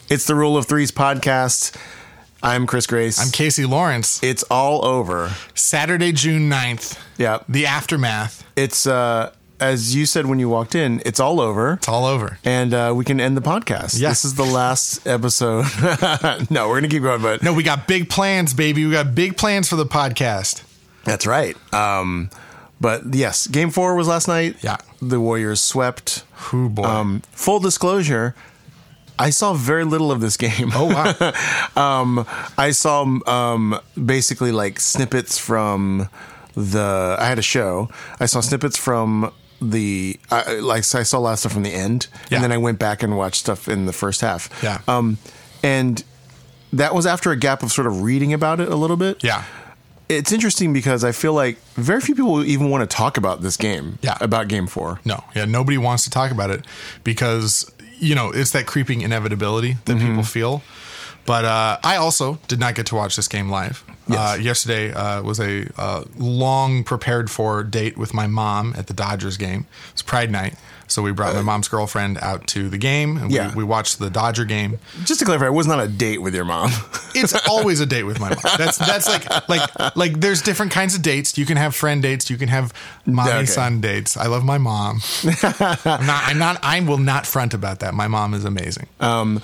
It's the Rule of Threes podcast. I'm Chris Grace. I'm Casey Lawrence. It's all over. Saturday, June 9th. Yeah. The aftermath. It's, as you said when you walked in, it's all over. It's all over. And we can end the podcast. Yeah. This is the last episode. No, we're going to keep going, but... No, we got big plans, baby. We got big plans for the podcast. That's right. But yes, Game 4 was last night. Yeah. The Warriors swept. Ooh, boy. Full disclosure, I saw very little of this game. Oh, wow. I saw basically like snippets from I had a show. I saw snippets from I saw a lot of stuff from the end. Yeah. And then I went back and watched stuff in the first half. Yeah. And that was after a gap of sort of reading about it a little bit. Yeah. It's interesting because I feel like very few people even want to talk about this game. Yeah. About Game 4. No. Yeah. Nobody wants to talk about it because, it's that creeping inevitability that people feel. But I also did not get to watch this game live. Yes. Yesterday was a long prepared for date with my mom at the Dodgers game. It was Pride Night. So we brought my mom's girlfriend out to the game, and we watched the Dodger game. Just to clarify, it was not a date with your mom. It's always a date with my mom. That's like there's different kinds of dates. You can have friend dates. You can have mom and son dates. I love my mom. I will not front about that. My mom is amazing. But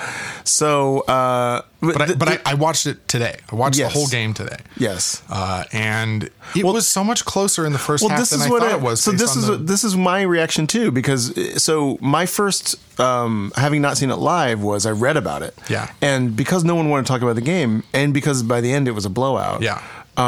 I watched it today. I watched the whole game today. Yes. And it was so much closer in the first half than I thought it was. So this is my reaction too, because my first having not seen it live was I read about it. Yeah. And because no one wanted to talk about the game, and because by the end it was a blowout. Yeah.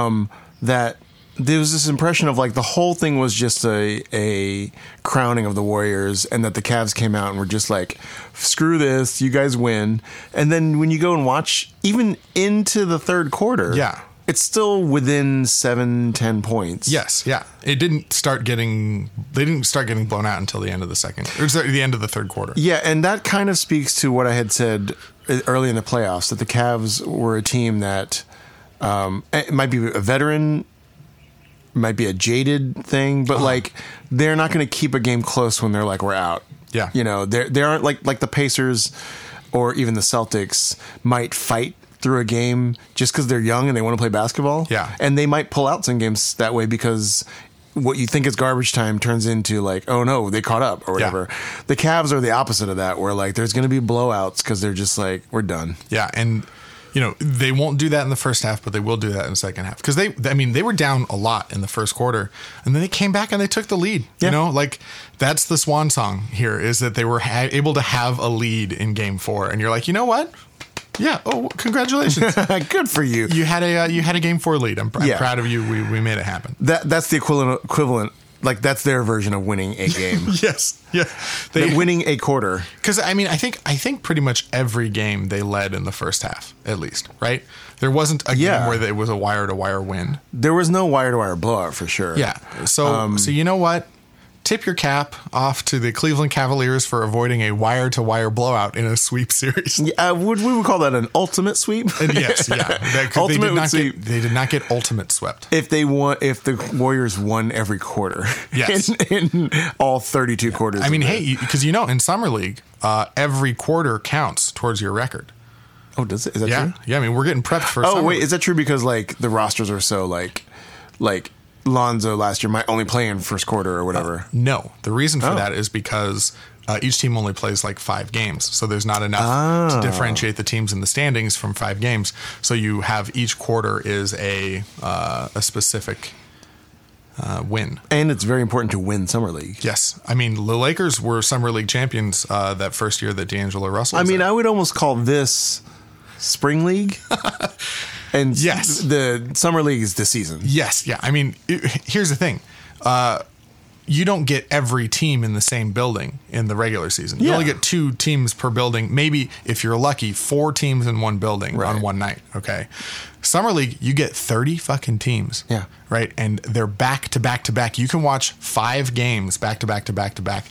That there was this impression of like the whole thing was just a crowning of the Warriors, and that the Cavs came out and were just like, screw this, you guys win. And then when you go and watch even into the third quarter, it's still within 7-10 points. Yes, yeah. They didn't start getting blown out until the end of the second, or the end of the third quarter. Yeah, and that kind of speaks to what I had said early in the playoffs, that the Cavs were a team that it might be a veteran, might be a jaded thing, but like they're not going to keep a game close when they're like, we're out. Yeah. They aren't like the Pacers or even the Celtics might fight through a game just because they're young and they want to play basketball. Yeah. And they might pull out some games that way because what you think is garbage time turns into like, oh no, they caught up or whatever. Yeah. The Cavs are the opposite of that, where like there's going to be blowouts because they're just like, we're done. Yeah. And they won't do that in the first half, but they will do that in the second half. Because they were down a lot in the first quarter, and then they came back and they took the lead. Yeah. That's the swan song here, is that they were able to have a lead in Game 4, and you're like, you know what? Yeah. Oh, congratulations. Good for you. You had a Game 4 lead. I'm proud of you. We made it happen. That's the equivalent. Like that's their version of winning a game. Yes. Yeah. Winning a quarter. Because I think pretty much every game they led in the first half, at least, right? There wasn't a game where it was a wire-to-wire win. There was no wire-to-wire blowout for sure. Yeah. So you know what? Tip your cap off to the Cleveland Cavaliers for avoiding a wire-to-wire blowout in a sweep series. Yeah, we would call that an ultimate sweep. And yes, yeah. Ultimate sweep. They did not get ultimate swept. If the Warriors won every quarter. Yes. in all 32 quarters. I mean, because in Summer League, every quarter counts towards your record. Oh, does it? Is that true? Yeah, I mean, we're getting prepped for Summer wait, League. Is that true because like the rosters are so like Lonzo last year might only play in first quarter or whatever? No. The reason for that is because each team only plays like 5 games. So there's not enough to differentiate the teams in the standings from 5 games. So you have each quarter is a specific win. And it's very important to win Summer League. Yes. I mean, the Lakers were Summer League champions that first year that D'Angelo Russell was I would almost call this Spring League. And yes, the Summer League is the season. Yes, yeah. I mean, here's the thing. You don't get every team in the same building in the regular season. You only get 2 teams per building. Maybe, if you're lucky, 4 teams in one building on one night. Okay. Summer League, you get 30 fucking teams. Yeah. Right? And they're back to back to back. You can watch 5 games back to back to back to back.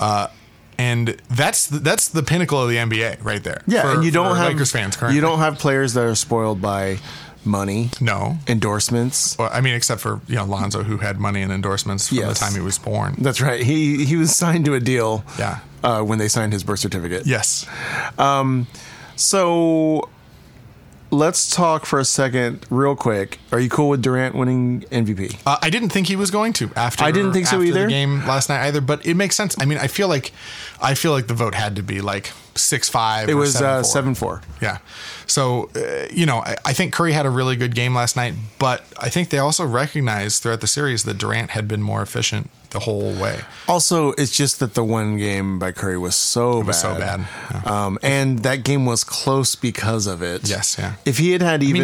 And that's the pinnacle of the NBA right there. Yeah, and you don't have Lakers fans currently. You don't have players that are spoiled by money, no endorsements. Well, I mean, except for Lonzo, who had money and endorsements from the time he was born. That's right. He was signed to a deal. Yeah. When they signed his birth certificate. Yes. So let's talk for a second, real quick. Are you cool with Durant winning MVP? I didn't think he was going to after. I didn't think so either. The game last night either, but it makes sense. I mean, I feel like the vote had to be like 6-5. It was 7-4. 7-4. Yeah. So, I think Curry had a really good game last night, but I think they also recognized throughout the series that Durant had been more efficient the whole way. Also, it's just that the one game by Curry was so bad. Yeah. And that game was close because of it. Yes, yeah. If he had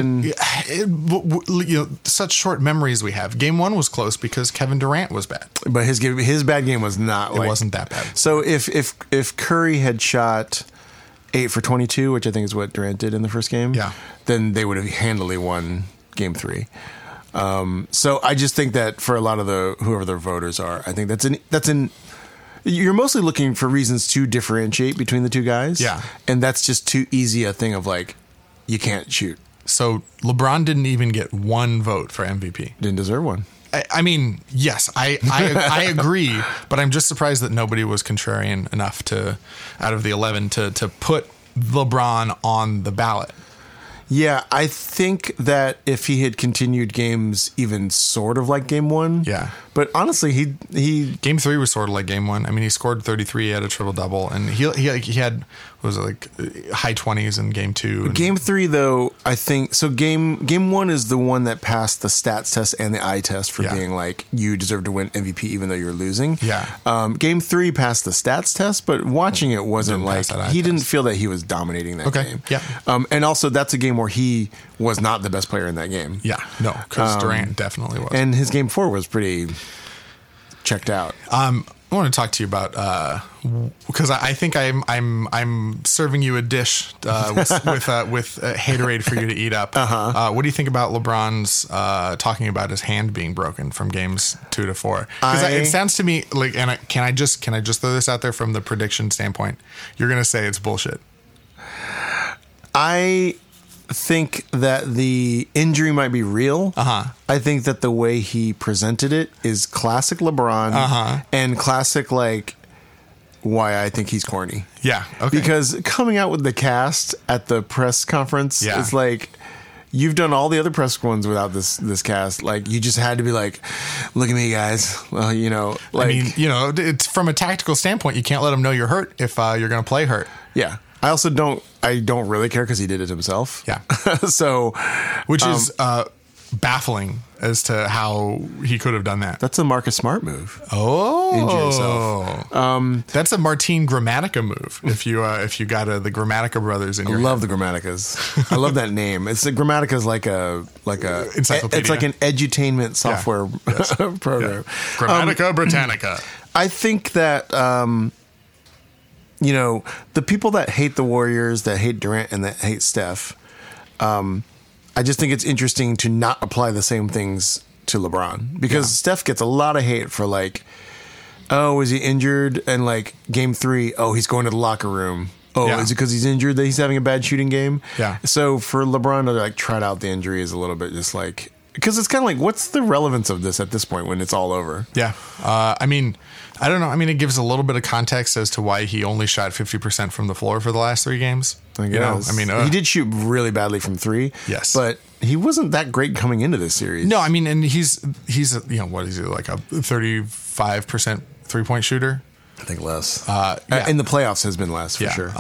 such short memories we have. Game 1 was close because Kevin Durant was bad. But his bad game was not. It wasn't that bad. So if Curry had shot 8 for 22, which I think is what Durant did in the first game, then they would have handily won Game 3. So I just think that for a lot of whoever their voters are, I think you're mostly looking for reasons to differentiate between the two guys. Yeah. And that's just too easy a thing of like, you can't shoot. So LeBron didn't even get one vote for MVP. Didn't deserve one. I mean, yes, I agree, but I'm just surprised that nobody was contrarian enough out of the 11 to put LeBron on the ballot. Yeah, I think that if he had continued games even sort of like Game 1. Yeah. But honestly, he Game 3 was sort of like Game 1. I mean, he scored 33, he had a triple-double, and he had, what was it, like high 20s in Game 2. Game 3, though, I think, so Game 1 is the one that passed the stats test and the eye test for being like, you deserve to win MVP even though you're losing. Yeah. Game 3 passed the stats test, but watching it wasn't like, he didn't feel that he was dominating that game. Yeah. And also, that's a game where he was not the best player in that game. Yeah, no, because Durant definitely was. And his Game 4 was pretty checked out. I want to talk to you about because I think I'm serving you a dish with haterade for you to eat up. What do you think about LeBron's talking about his hand being broken from games 2 to 4? Because it sounds to me like, and can I just throw this out there from the prediction standpoint? You're going to say it's bullshit. I think that the injury might be real. I think that the way he presented it is classic LeBron and classic like why I think he's corny. Yeah. Okay. Because coming out with the cast at the press conference is like, you've done all the other press ones without this cast. Like, you just had to be like, look at me, guys. Well, like, I mean, it's from a tactical standpoint, you can't let them know you're hurt if you're going to play hurt. Yeah. I also don't really care because he did it himself. Yeah. So, which is baffling as to how he could have done that. That's a Marcus Smart move. Oh, injure yourself. That's a Martin Gramatica move. If you got the Gramatica brothers in your I love the Gramaticas. I love that name. It's the Gramatica is like a encyclopedia. It's like an edutainment software program. Yeah. Gramatica Britannica. I think that the people that hate the Warriors, that hate Durant, and that hate Steph, I just think it's interesting to not apply the same things to LeBron because Steph gets a lot of hate for like, oh, is he injured? And like Game 3, oh, he's going to the locker room. Oh, is it because he's injured that he's having a bad shooting game? Yeah. So for LeBron to like trot out the injury is a little bit just like, because it's kind of like, what's the relevance of this at this point when it's all over? Yeah. I mean, I don't know. I mean, it gives a little bit of context as to why he only shot 50% from the floor for the last 3 games. I guess. He did shoot really badly from 3. Yes. But he wasn't that great coming into this series. No, I mean, and he's what is he, like a 35% 3-point shooter? I think less. In the playoffs has been less for sure.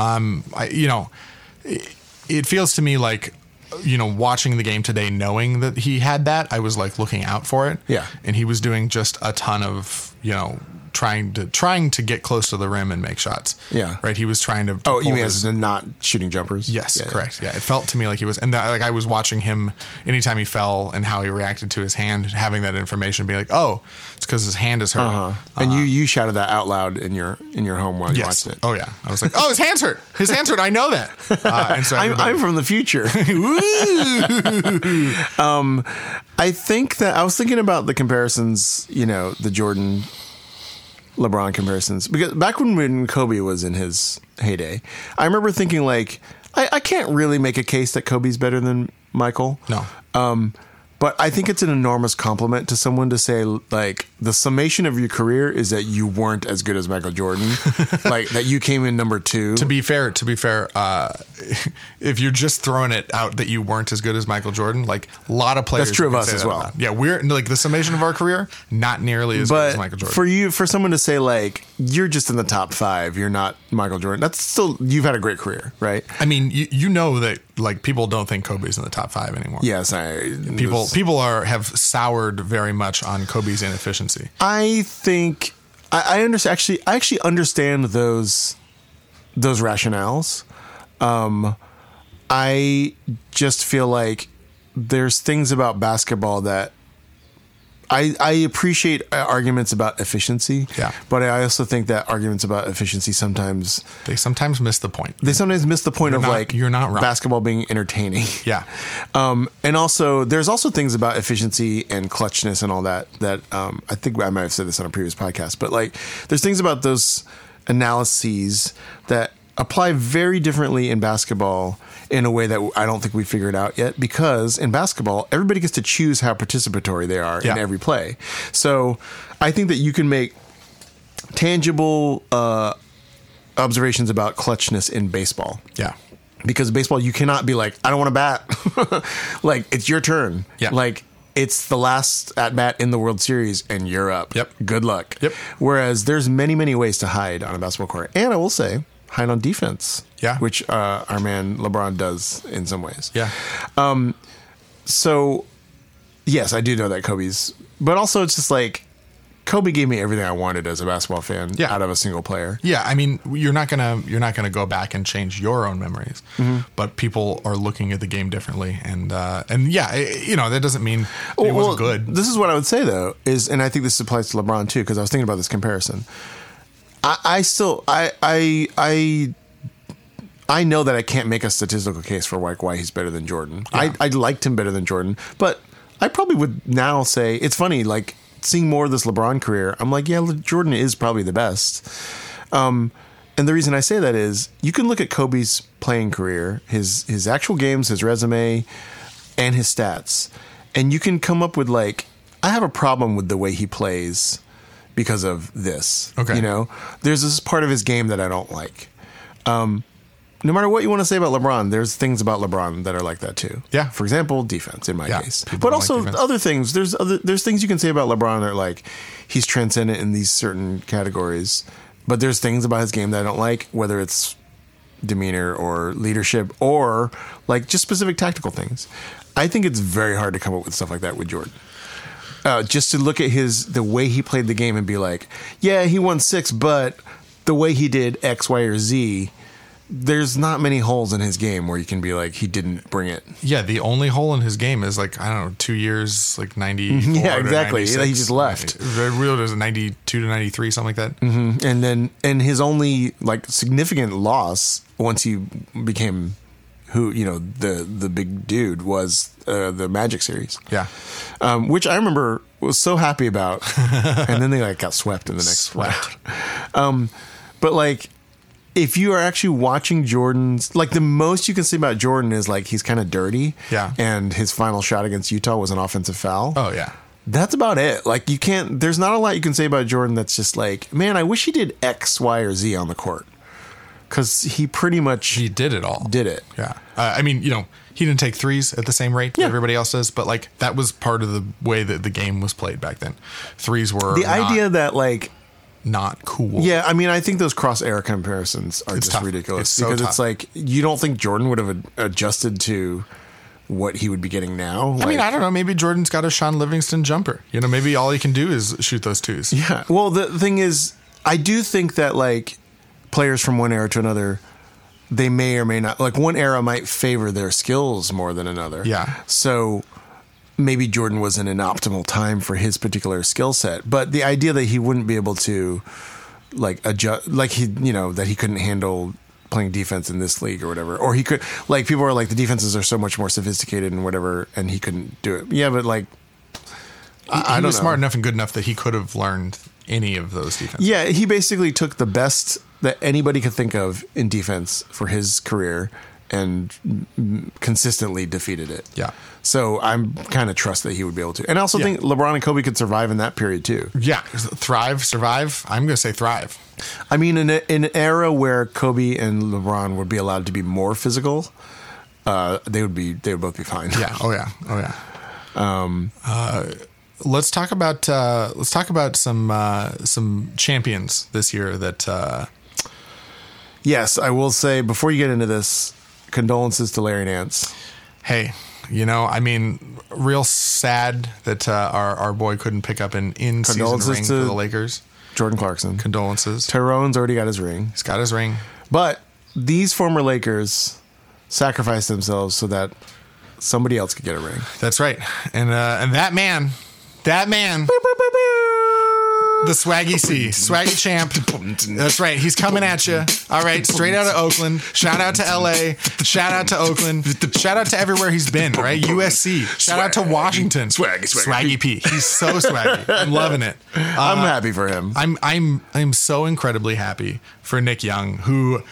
It feels to me like, watching the game today, knowing that he had that, I was like looking out for it. Yeah. And he was doing just a ton of, trying to get close to the rim and make shots. Yeah. Right. He was trying to. Oh, you mean as in not shooting jumpers? Yes, correct. Yeah. It felt to me like he was, and like I was watching him anytime he fell and how he reacted to his hand, having that information, be like, oh, it's because his hand is hurt. And you shouted that out loud in your home while you watched it. Oh yeah. I was like, oh, his hand's hurt. His hand's hurt. I know that. And so I'm from the future. I think that I was thinking about the comparisons, the Jordan LeBron comparisons, because back when Kobe was in his heyday, I remember thinking like, I can't really make a case that Kobe's better than Michael. No. But I think it's an enormous compliment to someone to say, like, the summation of your career is that you weren't as good as Michael Jordan, like that you came in number 2. To be fair, if you're just throwing it out that you weren't as good as Michael Jordan, like a lot of players. That's true of can us say as that well. about. Yeah, we're like the summation of our career, not nearly as good as Michael Jordan. For someone to say like you're just in the top 5, you're not Michael Jordan. That's still, you've had a great career, right? I mean, you know that like people don't think Kobe's in the top 5 anymore. Yes, People have soured very much on Kobe's inefficiency. I think I understand. Actually, I actually understand those rationales. I just feel like there's things about basketball that I appreciate arguments about efficiency. Yeah. But I also think that arguments about efficiency sometimes miss the point. They sometimes miss the point You're not wrong. Basketball being entertaining. Yeah. And also there's also things about efficiency and clutchness and all that I think I might have said this on a previous podcast, but like there's things about those analyses that apply very differently in basketball in a way that I don't think we figured out yet, because in basketball, everybody gets to choose how participatory they are in every play. So I think that you can make tangible observations about clutchness in baseball. Yeah. Because baseball, you cannot be like, I don't want to bat. Like, it's your turn. Yeah. Like, it's the last at bat in the World Series and you're up. Yep. Good luck. Yep. Whereas there's many, many ways to hide on a basketball court. And I will say, hide on defense. Yeah. Which our man LeBron does in some ways. Yeah. So, yes, I do know that Kobe's, but also it's just like, Kobe gave me everything I wanted as a basketball fan out of a single player. Yeah, I mean, you're not gonna go back and change your own memories, but people are looking at the game differently, and yeah, that doesn't mean it wasn't good. This is what I would say though, and I think this applies to LeBron too, because I was thinking about this comparison. I know that I can't make a statistical case for why he's better than Jordan. Yeah. I liked him better than Jordan, but I probably would now say it's funny, like seeing more of this LeBron career, I'm like, yeah, Jordan is probably the best. And the reason I say that is you can look at Kobe's playing career, his actual games, his resume, and his stats, and you can come up with like, I have a problem with the way he plays because of this. Okay. There's this part of his game that I don't like. No matter what you want to say about LeBron, there's things about LeBron that are like that too. Yeah. For example, defense in my case. People But don't also like defense. other things. There's things you can say about LeBron that are like he's transcendent in these certain categories. But there's things about his game that I don't like, whether it's demeanor or leadership or like just specific tactical things. I think it's very hard to come up with stuff like that with Jordan. Just to look at the way he played the game and be like, yeah, he won 6, but the way he did X, Y, or Z, there's not many holes in his game where you can be like, he didn't bring it. Yeah, the only hole in his game is like, I don't know, 2 years, like 90. Yeah, exactly. He just left. Real was 92 to 93, something like that. Mm-hmm. And his only like significant loss once he became the big dude was the Magic series. Yeah. Which I remember was so happy about. And then they like got swept in the next round. But like, if you are actually watching Jordan's, like the most you can say about Jordan is like he's kind of dirty. Yeah. And his final shot against Utah was an offensive foul. Oh, yeah. That's about it. Like there's not a lot you can say about Jordan that's just like, man, I wish he did X, Y, or Z on the court. Because he pretty much... He did it all. Did it. Yeah. I mean, he didn't take threes at the same rate that everybody else does, but like that was part of the way that the game was played back then. Threes were idea that like... Not cool. Yeah, I mean, I think those cross-era comparisons are just tough. ridiculous. It's It's like, you don't think Jordan would have adjusted to what he would be getting now? I mean, I don't know. Maybe Jordan's got a Sean Livingston jumper. Maybe all he can do is shoot those twos. Yeah. Well, the thing is, I do think that like players from one era to another, they may or may not, like one era might favor their skills more than another. Yeah. So maybe Jordan was in an optimal time for his particular skill set, but the idea that he wouldn't be able to like adjust, like that he couldn't handle playing defense in this league or whatever, or he could, like people are like the defenses are so much more sophisticated and whatever, and he couldn't do it. Yeah, but like I don't know. Smart enough and good enough that he could have learned any of those defenses. Yeah, he basically took the best that anybody could think of in defense for his career consistently defeated it. Yeah. So I'm kind of trust that he would be able to. And I also think LeBron and Kobe could survive in that period too. Yeah. Thrive, survive. I'm going to say thrive. I mean, in an era where Kobe and LeBron would be allowed to be more physical, they would both be fine. Yeah. Oh yeah. Let's talk about some champions this year that. Yes, I will say before you get into this, condolences to Larry Nance. Hey, I mean, real sad that our boy couldn't pick up an in-season ring for the Lakers. Jordan Clarkson. Condolences. Tyrone's already got his ring. He's got his ring. But these former Lakers sacrificed themselves so that somebody else could get a ring. That's right. And that man, the Swaggy C, Swaggy Champ. That's right. He's coming at you. All right. Straight out of Oakland. Shout out to LA. Shout out to Oakland. Shout out to everywhere he's been, right? USC. Shout out to Washington. Swaggy P. He's so swaggy. I'm loving it. I'm happy for him. I'm so incredibly happy for Nick Young, who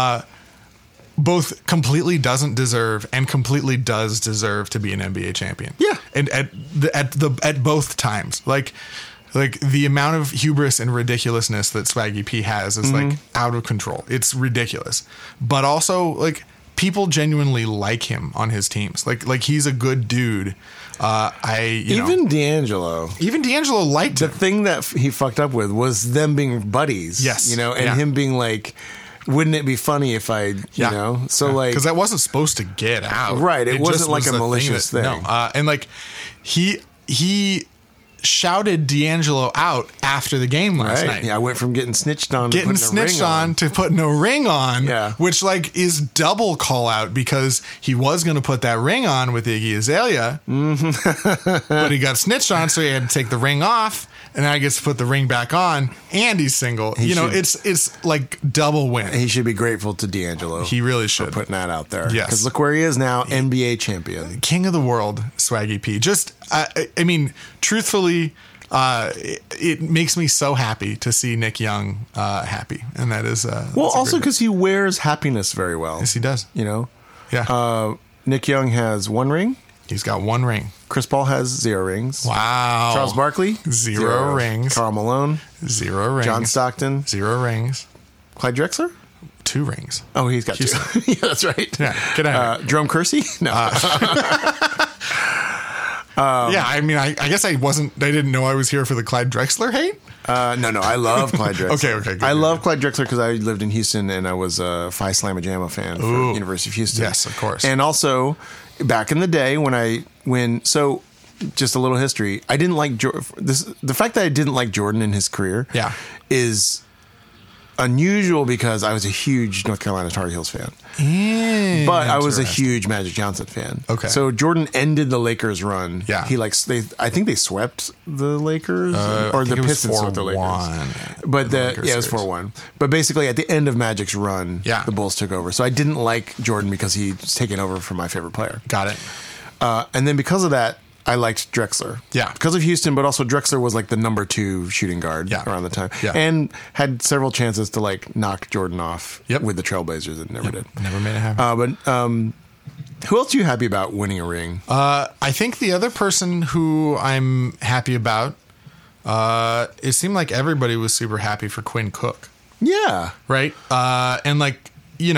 both completely doesn't deserve and completely does deserve to be an NBA champion. Yeah. And at both times. Like the amount of hubris and ridiculousness that Swaggy P has is like out of control. It's ridiculous. But also like people genuinely like him on his teams. Like he's a good dude. Even D'Angelo liked him. The thing that he fucked up with was them being buddies. Yes. And him being like, wouldn't it be funny if I, so like, because that wasn't supposed to get out. Right. It wasn't like a malicious thing. No. And like he shouted D'Angelo out after the game last night. Yeah, I went from getting snitched on to putting a ring on. Yeah. Which like is double call out because he was going to put that ring on with Iggy Azalea, but he got snitched on, so he had to take the ring off, and now he gets to put the ring back on, and he's single. It's like double win. He should be grateful to D'Angelo. He really should. For putting that out there. Yes. Because look where he is now, NBA champion. King of the world, Swaggy P. Just, I mean, truthfully, it makes me so happy to see Nick Young happy, and that is also because he wears happiness very well. Yes, he does. Yeah. Nick Young has 1 ring. He's got 1 ring. Chris Paul has 0 rings. Wow. Charles Barkley 0 rings. Karl Malone 0 rings. John Stockton 0 rings. Clyde Drexler 2 rings. Oh, he's got 2. Yeah, that's right. Yeah, get out. Jerome Kersey? No. Yeah, I mean, I guess I didn't know I was here for the Clyde Drexler hate. No, I love Clyde Drexler. Okay, good. I love Clyde Drexler because I lived in Houston and I was a Phi Slama Jama fan for University of Houston. Yes, of course. And also, back in the day so just a little history, I didn't like the fact that I didn't like Jordan in his career is unusual because I was a huge North Carolina Tar Heels fan. But I was a huge Magic Johnson fan. Okay. So Jordan ended the Lakers run. Yeah. I think they swept the Lakers or the Pistons swept the Lakers. But it was 4-1. But basically at the end of Magic's run, the Bulls took over. So I didn't like Jordan because he's taken over from my favorite player. Got it. And then because of that, I liked Drexler. Yeah. Because of Houston, but also Drexler was like the number 2 shooting guard around the time. Yeah. And had several chances to like knock Jordan off with the Trailblazers and never did. Never made it happen. But who else are you happy about winning a ring? I think the other person who I'm happy about, it seemed like everybody was super happy for Quinn Cook. Yeah. Right? And like,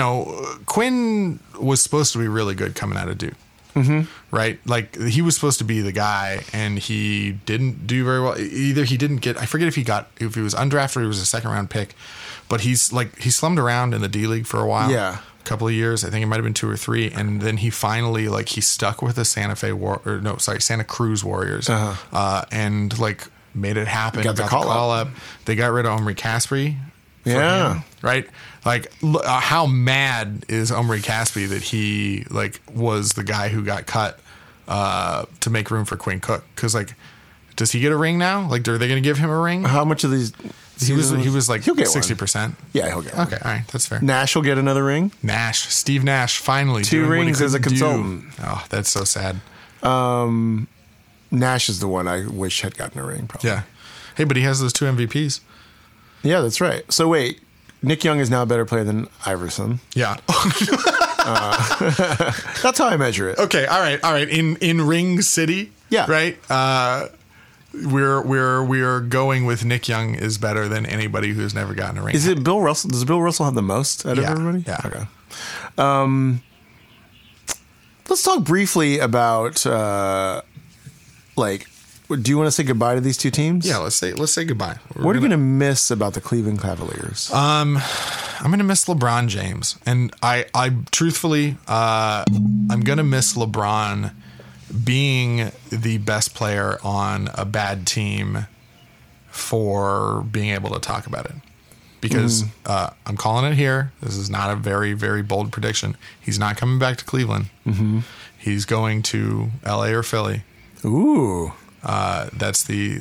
Quinn was supposed to be really good coming out of Duke. Mm-hmm. Right? Like he was supposed to be the guy and he didn't do very well. Either he didn't get, I forget if he was undrafted or he was a 2nd round pick, but he slummed around in the D League for a while. Yeah. A couple of years. I think it might've been 2 or 3. And then he finally he stuck with the Santa Cruz Warriors, and like made it happen. Got the call up. They got rid of Omri Caspi. Yeah. Right. Like, how mad is Omri Caspi that he was the guy who got cut to make room for Quinn Cook? Because does he get a ring now? Like, are they going to give him a ring? How much of these? He was like he'll get 60%. Yeah, he'll get one. Okay, all right, that's fair. Nash will get another ring. Steve Nash, finally 2 rings as a consultant. Oh, that's so sad. Nash is the one I wish had gotten a ring. Probably. Yeah. Hey, but he has those 2 MVPs. Yeah, that's right. So wait, Nick Young is now a better player than Iverson. Yeah. That's how I measure it. Okay, all right. In Ring City, Yeah. right. We're going with Nick Young is better than anybody who's never gotten a ring. Is it Bill Russell? Does Bill Russell have the most out of everybody? Yeah. Okay. Let's talk briefly about do you want to say goodbye to these two teams? Yeah, let's say goodbye. What are you going to miss about the Cleveland Cavaliers? I'm going to miss LeBron James, and I truthfully, I'm going to miss LeBron being the best player on a bad team for being able to talk about it. Because I'm calling it here. This is not a very, very bold prediction. He's not coming back to Cleveland. Mm-hmm. He's going to LA or Philly. Ooh. That's the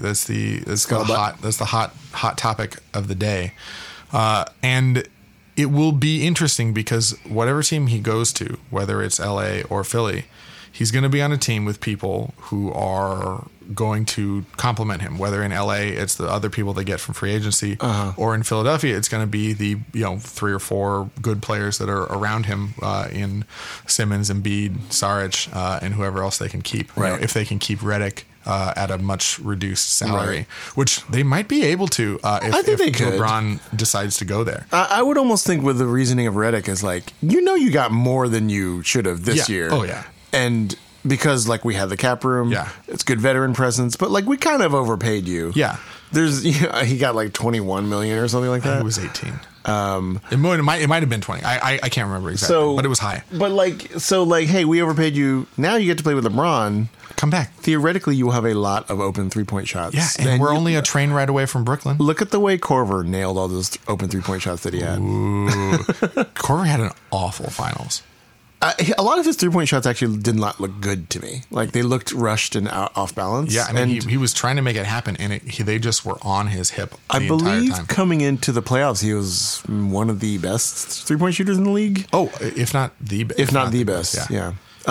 hot topic of the day. And it will be interesting because whatever team he goes to, whether it's LA or Philly, he's going to be on a team with people who are going to compliment him. Whether in LA, it's the other people they get from free agency, or in Philadelphia, it's going to be the 3 or 4 good players that are around him in Simmons, Embiid, Saric, and whoever else they can keep. Right. If they can keep Redick at a much reduced salary, which they might be able to if they could. LeBron decides to go there. I would almost think with the reasoning of Redick is you got more than you should have this year. Oh, yeah. And because we had the cap room, it's good veteran presence, but we kind of overpaid you. Yeah. There's he got 21 million or something like that. It was 18. It might have been 20. I can't remember exactly, but it was high. But hey, we overpaid you. Now you get to play with LeBron. Come back. Theoretically, you will have a lot of open 3-point shots. Yeah, and we're only a train ride away from Brooklyn. Look at the way Korver nailed all those open 3-point shots that he had. Ooh. Korver had an awful finals. A lot of his 3-point shots actually did not look good to me. They looked rushed and off balance. Yeah, I mean, he was trying to make it happen, and they just were on his hip the I believe entire time. Coming into the playoffs, he was one of the best 3-point shooters in the league. Oh, if not the best. If not the best, yeah.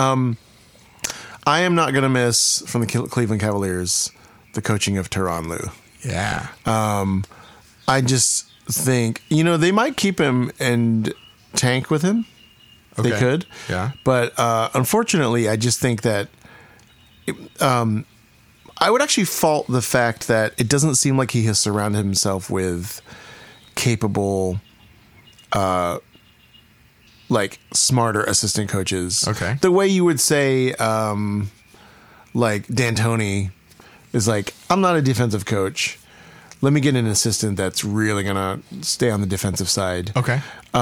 I am not going to miss from the Cleveland Cavaliers the coaching of Tyronn Lue. Yeah. I just think, they might keep him and tank with him. Okay. They could. Yeah. But unfortunately, I just think that I would actually fault the fact that it doesn't seem like he has surrounded himself with capable, smarter assistant coaches. Okay. The way you would say, D'Antoni is I'm not a defensive coach. Let me get an assistant that's really going to stay on the defensive side. Okay.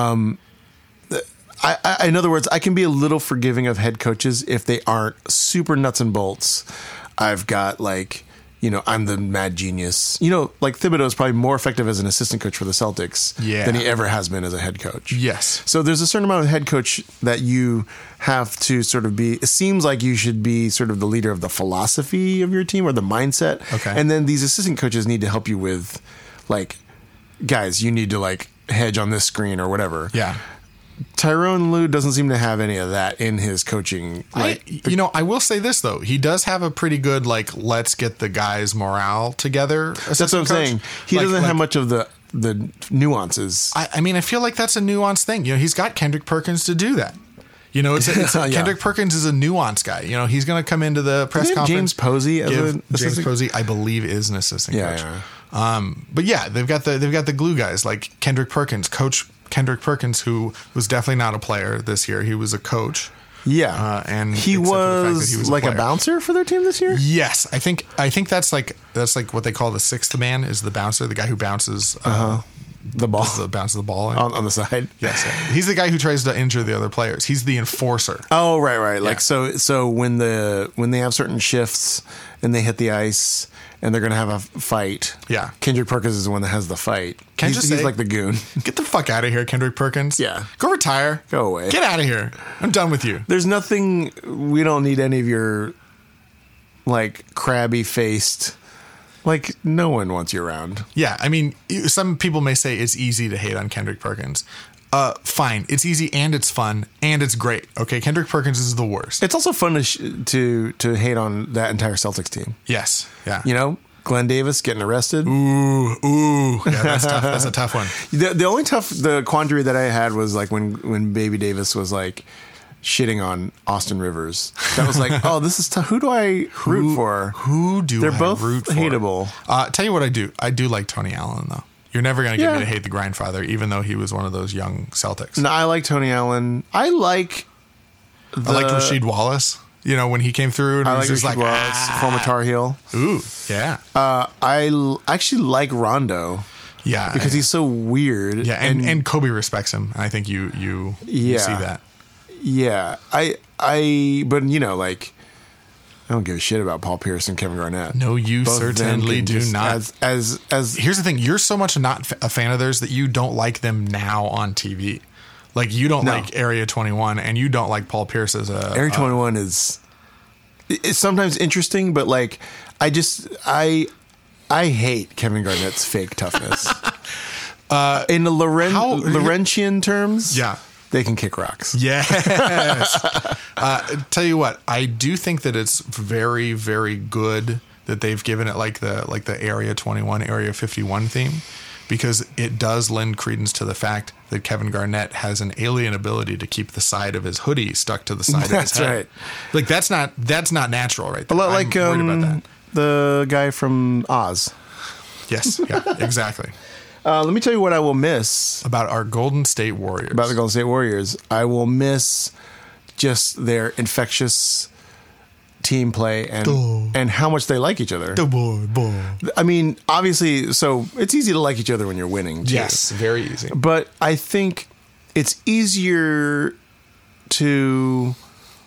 In other words, I can be a little forgiving of head coaches if they aren't super nuts and bolts. I've got I'm the mad genius. Thibodeau is probably more effective as an assistant coach for the Celtics than he ever has been as a head coach. Yes. So there's a certain amount of head coach that you have to sort of be. It seems like you should be sort of the leader of the philosophy of your team or the mindset. Okay. And then these assistant coaches need to help you with, guys, you need to hedge on this screen or whatever. Yeah. Tyronn Lue doesn't seem to have any of that in his coaching. I will say this though, he does have a pretty good let's get the guys' morale together. That's what I'm saying. He doesn't have much of the nuances. I mean, I feel like that's a nuanced thing. He's got Kendrick Perkins to do that. Kendrick Perkins is a nuanced guy. He's going to come into the press conference. James Posey as an assistant? James Posey, I believe, is an assistant coach. Yeah. But yeah, they've got the glue guys like Kendrick Perkins, Coach Kendrick Perkins, who was definitely not a player this year. He was a coach. Yeah, and he was like a bouncer for their team this year. Yes, I think that's like what they call the sixth man is the bouncer, the guy who bounces the ball, bounces the ball on the side. Yes, he's the guy who tries to injure the other players. He's the enforcer. Oh, right. Yeah. So when they have certain shifts and they hit the ice and they're gonna have a fight. Yeah, Kendrick Perkins is the one that has the fight. He's like the goon. Get the fuck out of here, Kendrick Perkins. Yeah, go retire. Go away. Get out of here. I'm done with you. There's nothing. We don't need any of your crabby faced. No one wants you around. Yeah, I mean, some people may say it's easy to hate on Kendrick Perkins. Fine, it's easy and it's fun and it's great. Okay, Kendrick Perkins is the worst. It's also fun to hate on that entire Celtics team. Yes, yeah. Glenn Davis getting arrested. Ooh, yeah, that's tough. That's a tough one. The quandary that I had was like when Baby Davis was like shitting on Austin Rivers. That was like, oh, this is tough. Who do I root for? Who do They're I both root for? hateable. Tell you what I do. I do like Tony Allen though. You're never going to get me to hate the grandfather, even though he was one of those young Celtics. No, I like Tony Allen. I liked Rasheed Wallace. You know, when he came through and I he like was just Rasheed like, Wallace, former Tar Heel. Ooh, yeah. Actually like Rondo. Yeah. Because he's so weird. Yeah, and Kobe respects him. I think you see that. Yeah. But you know, like, I don't give a shit about Paul Pierce and Kevin Garnett. No, you Both certainly do just, not. As here's the thing: you're so much not a fan of theirs that you don't like them now on TV. Like you don't like Area 21, and you don't like Paul Pierce as a Area 21 is it's sometimes interesting, but like I hate Kevin Garnett's fake toughness. In the Laurentian terms, yeah. They can kick rocks. Yes. Tell you what, I do think that it's very, very good that they've given it like the Area 21, Area 51 theme, because it does lend credence to the fact that Kevin Garnett has an alien ability to keep the side of his hoodie stuck to the side of his head. Right. Like that's not natural, right? A lot like worried about that. The guy from Oz. Yes. Yeah. Exactly. Let me tell you what I will miss about our Golden State Warriors. About the Golden State Warriors. I will miss just their infectious team play and how much they like each other. I mean, obviously, so it's easy to like each other when you're winning, too. Yes, very easy. But I think it's easier to...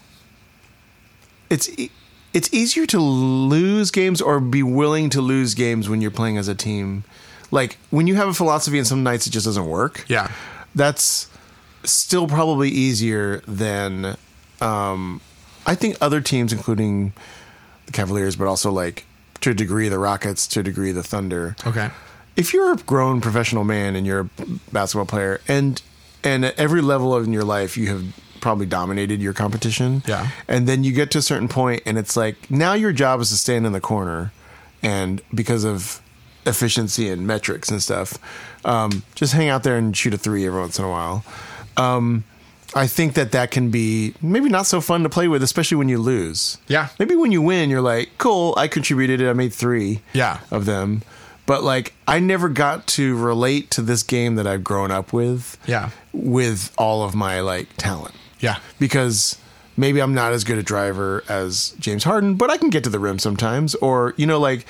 It's easier to lose games or be willing to lose games when you're playing as a team. Like, when you have a philosophy and some nights it just doesn't work. Yeah. That's still probably easier than, I think other teams, including the Cavaliers, but also, like, to a degree, the Rockets, to a degree, the Thunder. Okay. If you're a grown professional man and you're a basketball player, and at every level in your life you have probably dominated your competition. Yeah. And then you get to a certain point and it's like, now your job is to stand in the corner, and because of efficiency and metrics and stuff, just hang out there and shoot a three every once in a while. I think that can be maybe not so fun to play with, especially when you lose. Yeah. Maybe when you win, you're like, cool, I contributed, I made three of them. But like, I never got to relate to this game that I've grown up with with all of my like talent. Yeah. Because maybe I'm not as good a driver as James Harden, but I can get to the rim sometimes. Or, you know, like,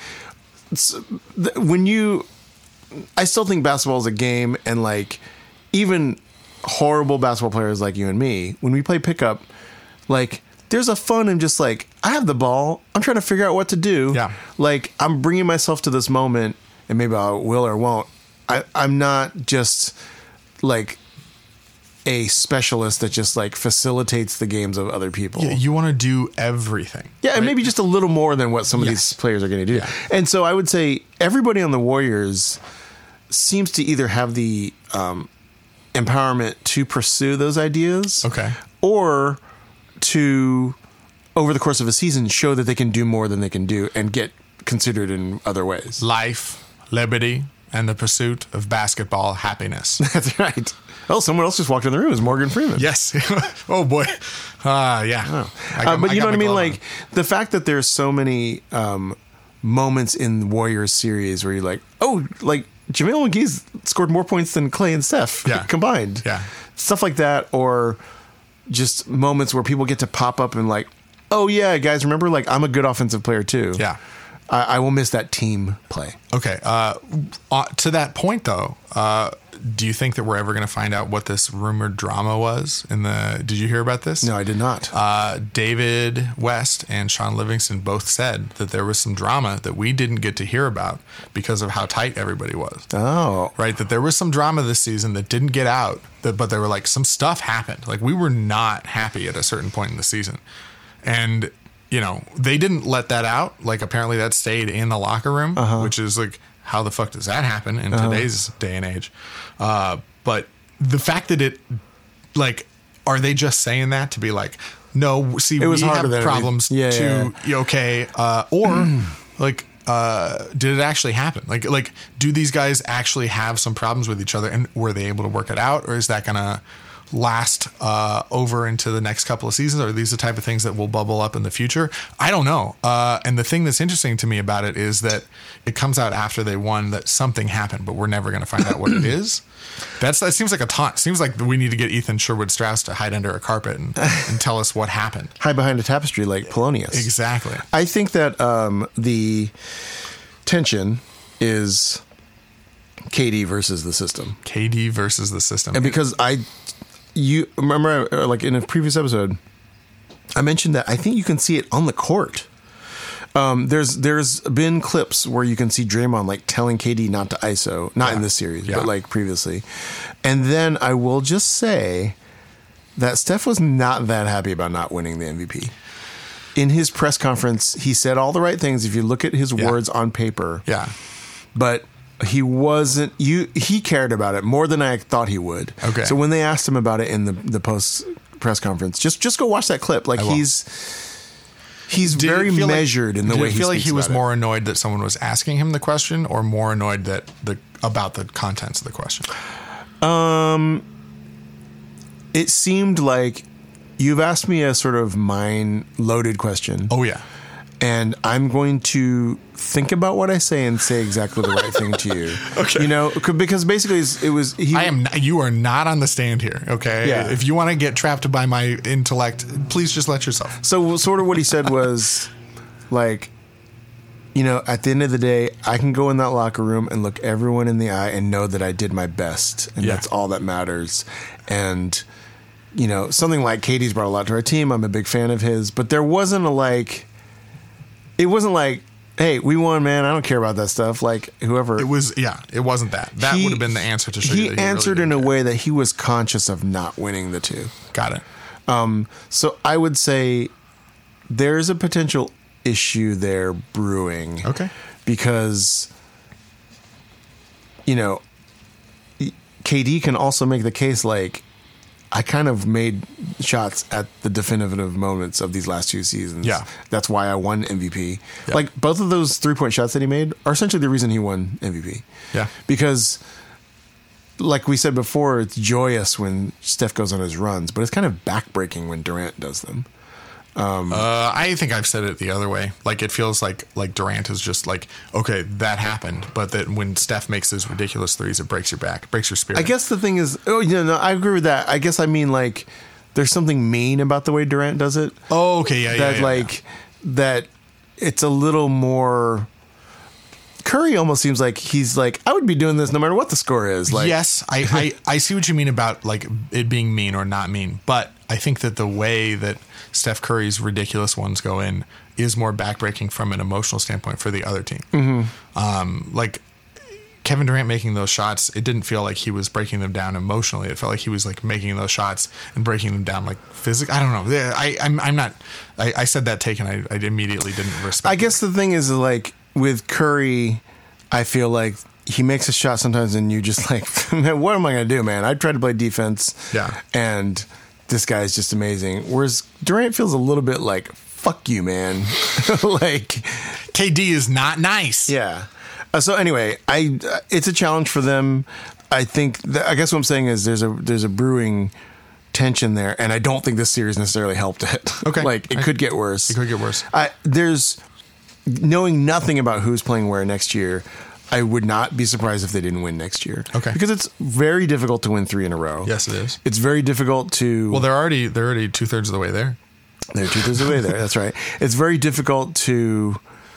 I still think basketball is a game, and like even horrible basketball players like you and me, when we play pickup, like there's a fun in just like, I have the ball, I'm trying to figure out what to do. Yeah. Like I'm bringing myself to this moment, and maybe I will or won't. I'm not just like a specialist that just like facilitates the games of other people. Yeah, you want to do everything. Yeah, and maybe just a little more than what some of these players are going to do. Yeah. And so I would say everybody on the Warriors seems to either have the empowerment to pursue those ideas, or to, over the course of a season, show that they can do more than they can do and get considered in other ways. Life, liberty, and the pursuit of basketball happiness. That's right. Oh, someone else just walked in the room. It was Morgan Freeman. Yes. Oh, boy. Yeah. Oh. But you know what I mean? Like, the fact that there's so many moments in the Warriors series where you're like, oh, like, JaVale McGee's scored more points than Clay and Steph combined. Yeah. Stuff like that, or just moments where people get to pop up and like, oh, yeah, guys, remember, like, I'm a good offensive player, too. Yeah. I will miss that team play. Okay. To that point, though, do you think that we're ever going to find out what this rumored drama was? Did you hear about this? No, I did not. David West and Sean Livingston both said that there was some drama that we didn't get to hear about because of how tight everybody was. Oh. Right? That there was some drama this season that didn't get out, but they were like, some stuff happened. Like, we were not happy at a certain point in the season. And, you know, they didn't let that out. Like, apparently that stayed in the locker room, which is like, how the fuck does that happen in today's day and age? But the fact that it, like, are they just saying that to be like, no, see, we have problems too, okay? Or like, did it actually happen? Like, do these guys actually have some problems with each other, and were they able to work it out, or is that gonna last over into the next couple of seasons? Or are these the type of things that will bubble up in the future? I don't know. And the thing that's interesting to me about it is that it comes out after they won that something happened, but we're never going to find out what it is. That seems like a taunt. Seems like we need to get Ethan Sherwood Strauss to hide under a carpet and tell us what happened. Hide behind a tapestry like Polonius. Exactly. I think that the tension is KD versus the system. KD versus the system. And because you remember, like in a previous episode, I mentioned that I think you can see it on the court. There's been clips where you can see Draymond like telling KD not to ISO, not in this series, but like previously. And then I will just say that Steph was not that happy about not winning the MVP. In his press conference, he said all the right things if you look at his words on paper. Yeah. But he wasn't. He cared about it more than I thought he would. Okay. So when they asked him about it in the post press conference, just go watch that clip. Like he's very measured in the way he speaks. Did you feel like he was more annoyed that someone was asking him the question, or more annoyed that about the contents of the question? It seemed like you've asked me a sort of mind-loaded question. Oh yeah. And I'm going to think about what I say and say exactly the right thing to you. Okay. You know, because basically it was. You are not on the stand here. Okay. Yeah. If you want to get trapped by my intellect, please just let yourself. So sort of what he said was like, you know, at the end of the day, I can go in that locker room and look everyone in the eye and know that I did my best. And that's all that matters. And, you know, something like KD's brought a lot to our team. I'm a big fan of his. But there wasn't it wasn't like, hey, we won, man. I don't care about that stuff. Like, whoever. It wasn't that. That would have been the answer to show you that he answered in a way that he was conscious of not winning the two. Got it. So I would say there's a potential issue there brewing. Okay. Because, you know, KD can also make the case like, I kind of made shots at the definitive moments of these last two seasons. Yeah. That's why I won MVP. Yeah. Like, both of those 3-point shots that he made are essentially the reason he won MVP. Yeah. Because, like we said before, it's joyous when Steph goes on his runs, but it's kind of backbreaking when Durant does them. I think I've said it the other way. Like, it feels like Durant is just like, okay, that happened, but that when Steph makes those ridiculous threes, it breaks your back, it breaks your spirit. I guess the thing is, I agree with that. I guess I mean, like, there's something mean about the way Durant does it. Oh, okay, that it's a little more. Curry almost seems like he's like, I would be doing this no matter what the score is. Like, yes, I see what you mean about like it being mean or not mean, but I think that the way that Steph Curry's ridiculous ones go in is more backbreaking from an emotional standpoint for the other team. Mm-hmm. Like Kevin Durant making those shots, it didn't feel like he was breaking them down emotionally. It felt like he was like making those shots and breaking them down like physically. I don't know. I'm not. I said that take and I immediately didn't respect. I guess the thing is like with Curry, I feel like he makes a shot sometimes and you just like, man, what am I going to do, man? I tried to play defense. Yeah. And this guy is just amazing. Whereas Durant feels a little bit like, fuck you, man. Like, KD is not nice. Yeah. So anyway, it's a challenge for them. I think I guess what I'm saying is there's a brewing tension there, and I don't think this series necessarily helped it. Okay. Like, it could get worse. It could get worse. There's knowing nothing about who's playing where next year, I would not be surprised if they didn't win next year. Okay. Because it's very difficult to win 3 in a row. Yes, it is. It's very difficult to... Well, they're already 2/3 of the way there. They're 2/3 of the way there. That's right. It's very difficult to...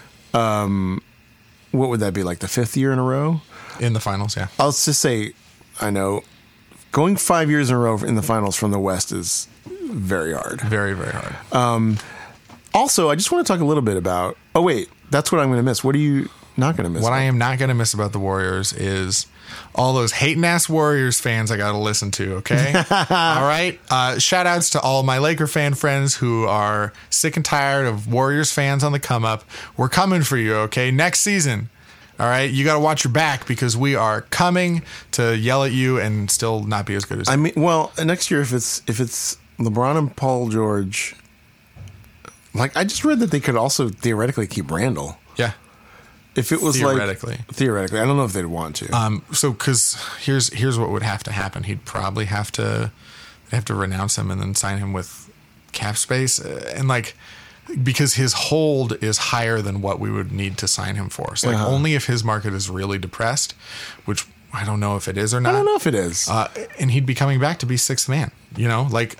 what would that be, like the 5th year in a row? In the finals, yeah. I'll just say, I know, going 5 years in a row in the finals from the West is very hard. Very, very hard. Also, I just want to talk a little bit about... Oh, wait. That's what I'm going to miss. What are you not going to miss? What I am not going to miss about the Warriors is all those hating-ass Warriors fans I got to listen to, okay? All right? Shout-outs to all my Laker fan friends who are sick and tired of Warriors fans on the come-up. We're coming for you, okay? Next season. All right? You got to watch your back because we are coming to yell at you and still not be as good as you. I mean, well, next year if it's LeBron and Paul George... Like, I just read that they could also theoretically keep Randall. Yeah. If it was Theoretically. theoretically, I don't know if they'd want to. So because here's what would have to happen. He'd probably have to renounce him and then sign him with cap space, and like, because his hold is higher than what we would need to sign him for. So like only if his market is really depressed, which I don't know if it is or not. I don't know if it is. And he'd be coming back to be sixth man. You know, like.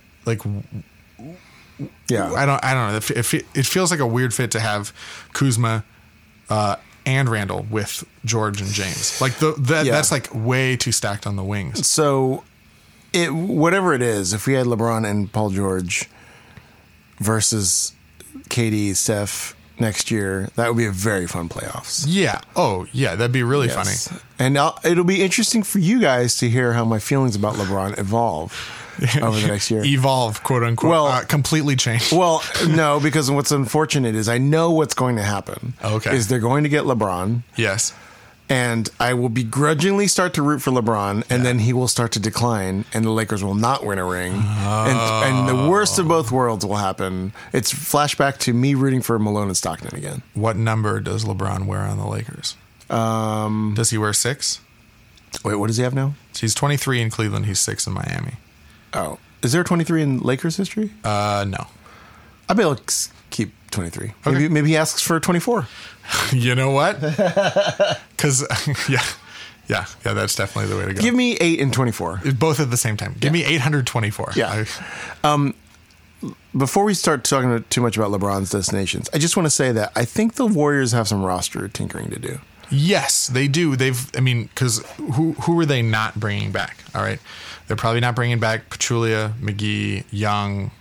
Yeah, I don't know. If it feels like a weird fit to have Kuzma and Randall with George and James. Like that's like way too stacked on the wings. So, whatever it is, if we had LeBron and Paul George versus KD, Steph next year, that would be a very fun playoffs. Yeah. Oh, yeah. That'd be really funny. And it'll be interesting for you guys to hear how my feelings about LeBron evolve over the next year. Evolve, quote unquote. Well, completely change. Well, no, because what's unfortunate is I know what's going to happen. Okay. Is they're going to get LeBron. Yes. And I will begrudgingly start to root for LeBron, and then he will start to decline, and the Lakers will not win a ring. And the worst of both worlds will happen. It's flashback to me rooting for Malone and Stockton again. What number does LeBron wear on the Lakers? Does he wear 6? Wait, what does he have now? He's 23 in Cleveland. He's 6 in Miami. Oh. Is there a 23 in Lakers history? No. I bet he'll keep 23. Okay. Maybe he asks for 24. You know what? Because, yeah, that's definitely the way to go. Give me 8 and 24. Both at the same time. Give me 824. Yeah. Before we start talking too much about LeBron's destinations, I just want to say that I think the Warriors have some roster tinkering to do. Yes, they do. Because who are they not bringing back? All right. They're probably not bringing back Pachulia, McGee, Young,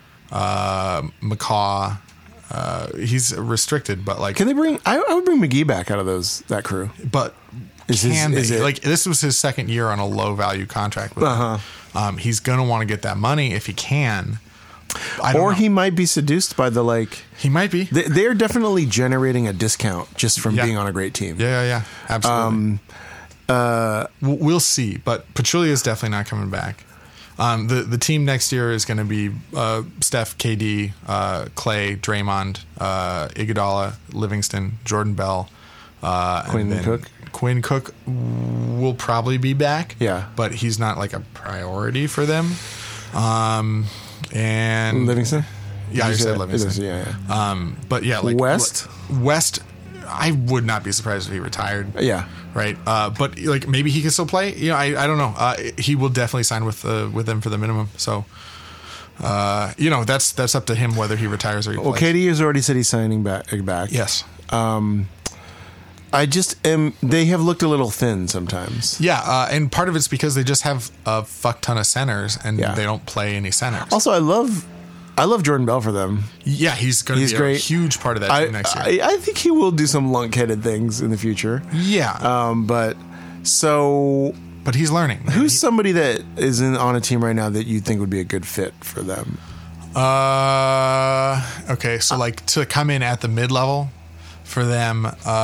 McCaw. He's restricted, but like, can they bring? I would bring McGee back out of that crew. But like, this was his second year on a low value contract with them. He's gonna want to get that money if he can. Or he might be seduced by he might be. They're definitely generating a discount just from being on a great team. Yeah, absolutely. We'll see, but Pachulia is definitely not coming back. The team next year is going to be Steph, KD, Clay, Draymond, Iguodala, Livingston, Jordan Bell, Quinn Cook. Quinn Cook will probably be back. Yeah, but he's not like a priority for them. And Livingston. Yeah, I said Livingston. Yeah. But yeah, like West. I would not be surprised if he retired. Yeah. Right. But like maybe he can still play. You know, I don't know. He will definitely sign with them for the minimum. So, you know, that's up to him whether he retires or he plays. Well, KD has already said he's signing back. Yes. I just am. They have looked a little thin sometimes. Yeah, and part of it's because they just have a fuck ton of centers and they don't play any centers. Also, I love Jordan Bell for them. Yeah, he's going to be great. A huge part of that team next year. I think he will do some lunk-headed things in the future. Yeah. But he's learning. Who's somebody that is on a team right now that you think would be a good fit for them? Okay, so like to come in at the mid-level for them.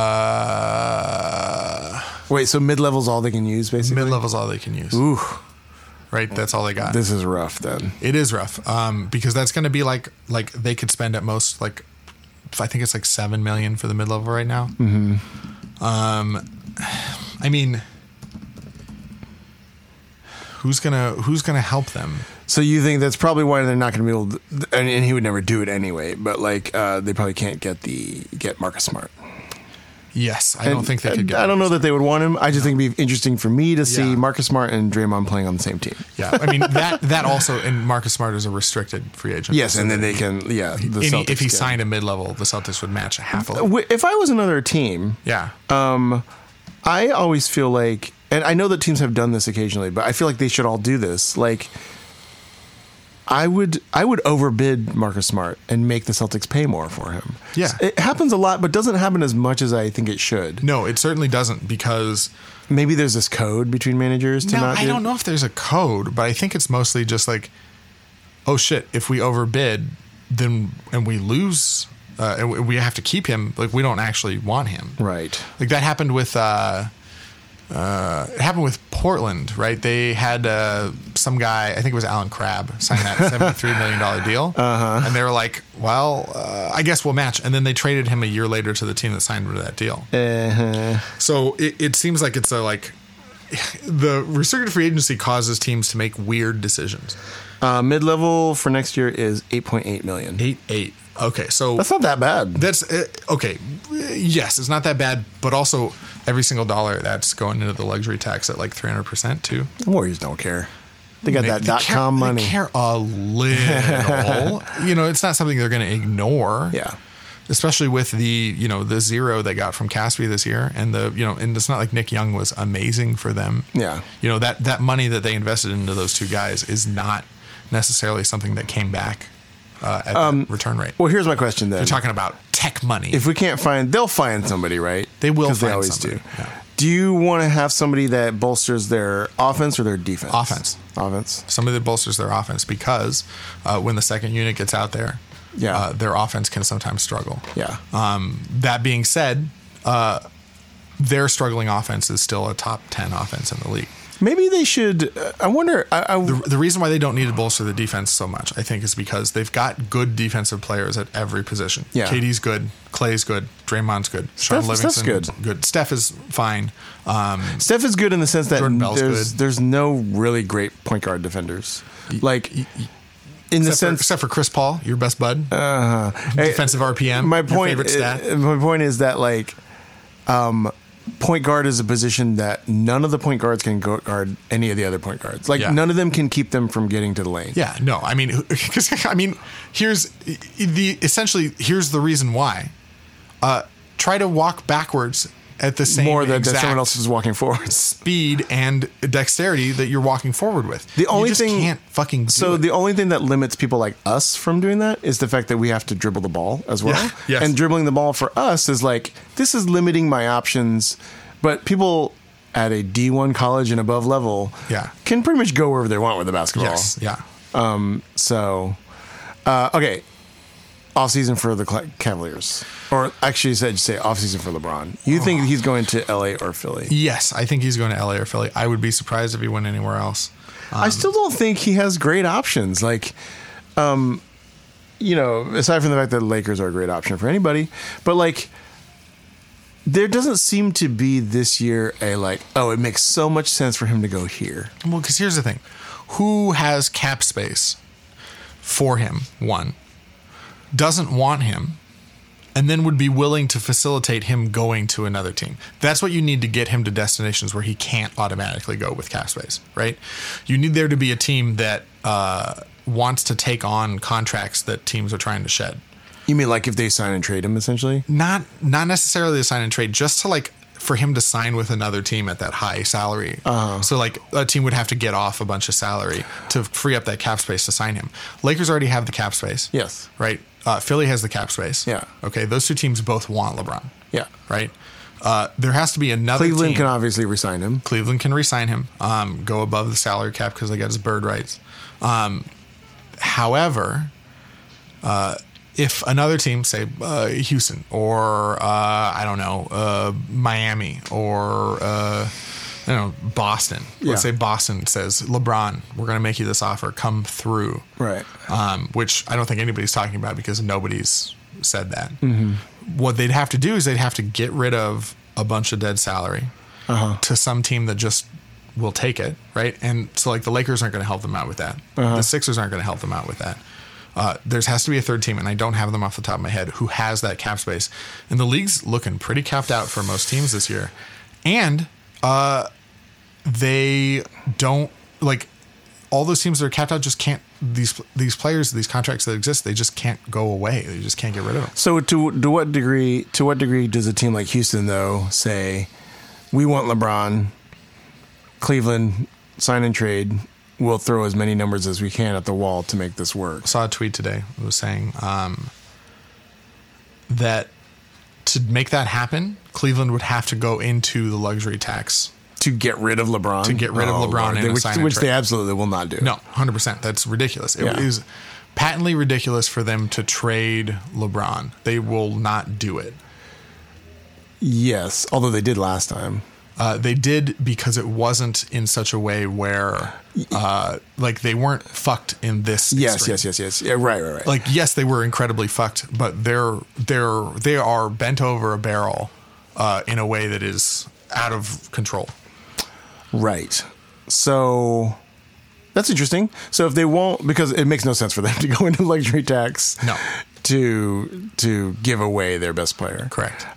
Wait, so mid-level's all they can use, basically? Mid-level's all they can use. Ooh. Right, that's all they got. This is rough then. It is rough, because that's going to be like they could spend at most I think it's like $7 million for the mid level right now. Mm-hmm. I mean, who's gonna help them? So you think that's probably why they're not going to be able to, and he would never do it anyway. But they probably can't get Marcus Smart. Yes, I don't think they could get. I don't know that they would want him. I just think it'd be interesting for me to see Marcus Smart and Draymond playing on the same team. Yeah, I mean that also, and Marcus Smart is a restricted free agent. Yes, and then they can. Yeah, if he signed a mid-level, the Celtics would match half of it. If I was another team, I always feel like, and I know that teams have done this occasionally, but I feel like they should all do this. Like, I would overbid Marcus Smart and make the Celtics pay more for him. Yeah. It happens a lot, but doesn't happen as much as I think it should. No, it certainly doesn't, because maybe there's this code between managers to not. I don't know if there's a code, but I think it's mostly just like, oh shit, if we overbid, then and we lose, and we have to keep him. Like, we don't actually want him. Right. Like that happened with it happened with Portland, right? They had some guy, I think it was Alan Crabb, sign that $73 million deal. And they were like, well, I guess we'll match. And then they traded him a year later to the team that signed him to that deal. So it seems like it's the restricted free agency causes teams to make weird decisions. Mid-level for next year is $8.8 million. 8.8. Okay, so that's not that bad. That's okay. Yes, it's not that bad, but also every single dollar that's going into the luxury tax at like 300% too. Warriors don't care. They got that .com money. They care a little. It's not something they're going to ignore. Yeah. Especially with the zero they got from Caspi this year, and and it's not like Nick Young was amazing for them. Yeah. That money that they invested into those two guys is not necessarily something that came back at the return rate. Well, here's my question then. You're talking about tech money. If we can't they'll find somebody, right? They will find they always somebody. do. Yeah. Do you want to have somebody that bolsters their offense or their defense? Offense. Somebody that bolsters their offense because when the second unit gets out there, their offense can sometimes struggle. Yeah. That being said, their struggling offense is still a top 10 offense in the league. Maybe they should. I wonder. The reason why they don't need to bolster the defense so much, I think, is because they've got good defensive players at every position. Yeah. KD's good. Clay's good. Draymond's good. Sean Livingston's good. Steph is fine. Steph is good in the sense that there's no really great point guard defenders. Like, in the sense, except for Chris Paul, your best bud. Defensive RPM. My point. Your favorite stat. My point is that point guard is a position that none of the point guards can guard any of the other point guards. None of them can keep them from getting to the lane. Yeah, no. Here's the reason why. Try to walk backwards at the same more than someone else is walking forward. Speed and dexterity that you're walking forward with. The only thing can't fucking do it. The only thing that limits people like us from doing that is the fact that we have to dribble the ball as well. Yeah, yes. And dribbling the ball for us is this is limiting my options. But people at a D1 college and above level can pretty much go wherever they want with the basketball. Yes, yeah. Okay. Off season for the Cavaliers, or actually, you said off season for LeBron. You think he's going to LA or Philly? Yes, I think he's going to LA or Philly. I would be surprised if he went anywhere else. I still don't think he has great options. Aside from the fact that the Lakers are a great option for anybody, but there doesn't seem to be this year it makes so much sense for him to go here. Well, because here's the thing: who has cap space for him? One. Doesn't want him, and then would be willing to facilitate him going to another team. That's what you need to get him to destinations where he can't automatically go with cap space, right? You need there to be a team that wants to take on contracts that teams are trying to shed. You mean if they sign and trade him, essentially? Not necessarily to sign and trade, just to for him to sign with another team at that high salary. So a team would have to get off a bunch of salary to free up that cap space to sign him. Lakers already have the cap space. Yes. Right? Philly has the cap space. Yeah. Okay, those two teams both want LeBron. Yeah. Right? There has to be another Cleveland team. can obviously re-sign him. Cleveland can re-sign him, go above the salary cap because they got his bird rights. However, if another team, say Houston or Miami or Boston. Let's say Boston says, LeBron, we're going to make you this offer. Come through. Right. Which I don't think anybody's talking about because nobody's said that. Mm-hmm. What they'd have to do is they'd have to get rid of a bunch of dead salary to some team that just will take it, right? And so the Lakers aren't going to help them out with that. The Sixers aren't going to help them out with that. There has to be a third team, and I don't have them off the top of my head, who has that cap space. And the league's looking pretty capped out for most teams this year. And they don't all those teams that are capped out just can't. These players, these contracts that exist, they just can't go away. They just can't get rid of them. So to what degree does a team like Houston though say, we want LeBron, Cleveland sign and trade, we'll throw as many numbers as we can at the wall to make this work? I saw a tweet today. It was saying that to make that happen, Cleveland would have to go into the luxury tax to get rid of LeBron. Which they absolutely will not do. No, 100%. That's ridiculous. It is patently ridiculous for them to trade LeBron. They will not do it. Yes, although they did last time. They did because it wasn't in such a way where, like, they weren't fucked in this. Yes. extreme. Yeah, right. Like, yes, they were incredibly fucked, but they are bent over a barrel in a way that is out of control. Right. So that's interesting. So if they won't, because it makes no sense for them to go into luxury tax. No. To give away their best player. Correct.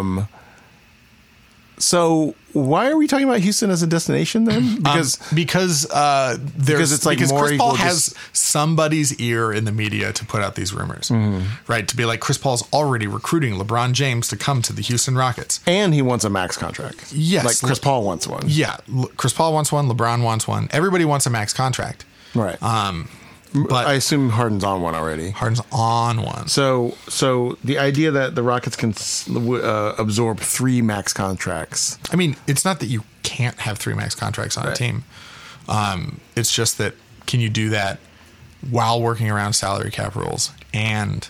So why are we talking about Houston as a destination then? Because it's like because Morey Chris Paul will has just- somebody's ear in the media to put out these rumors, right? To be like, Chris Paul's already recruiting LeBron James to come to the Houston Rockets. and he wants a max contract. Yes. Like Chris Paul wants one. Yeah, Chris Paul wants one. LeBron wants one. Everybody wants a max contract. Right. But I assume Harden's on one already. Harden's on one. So the idea that the Rockets can absorb 3 max contracts. I mean, it's not that you can't have 3 max contracts on a team. It's just that, can you do that while working around salary cap rules? And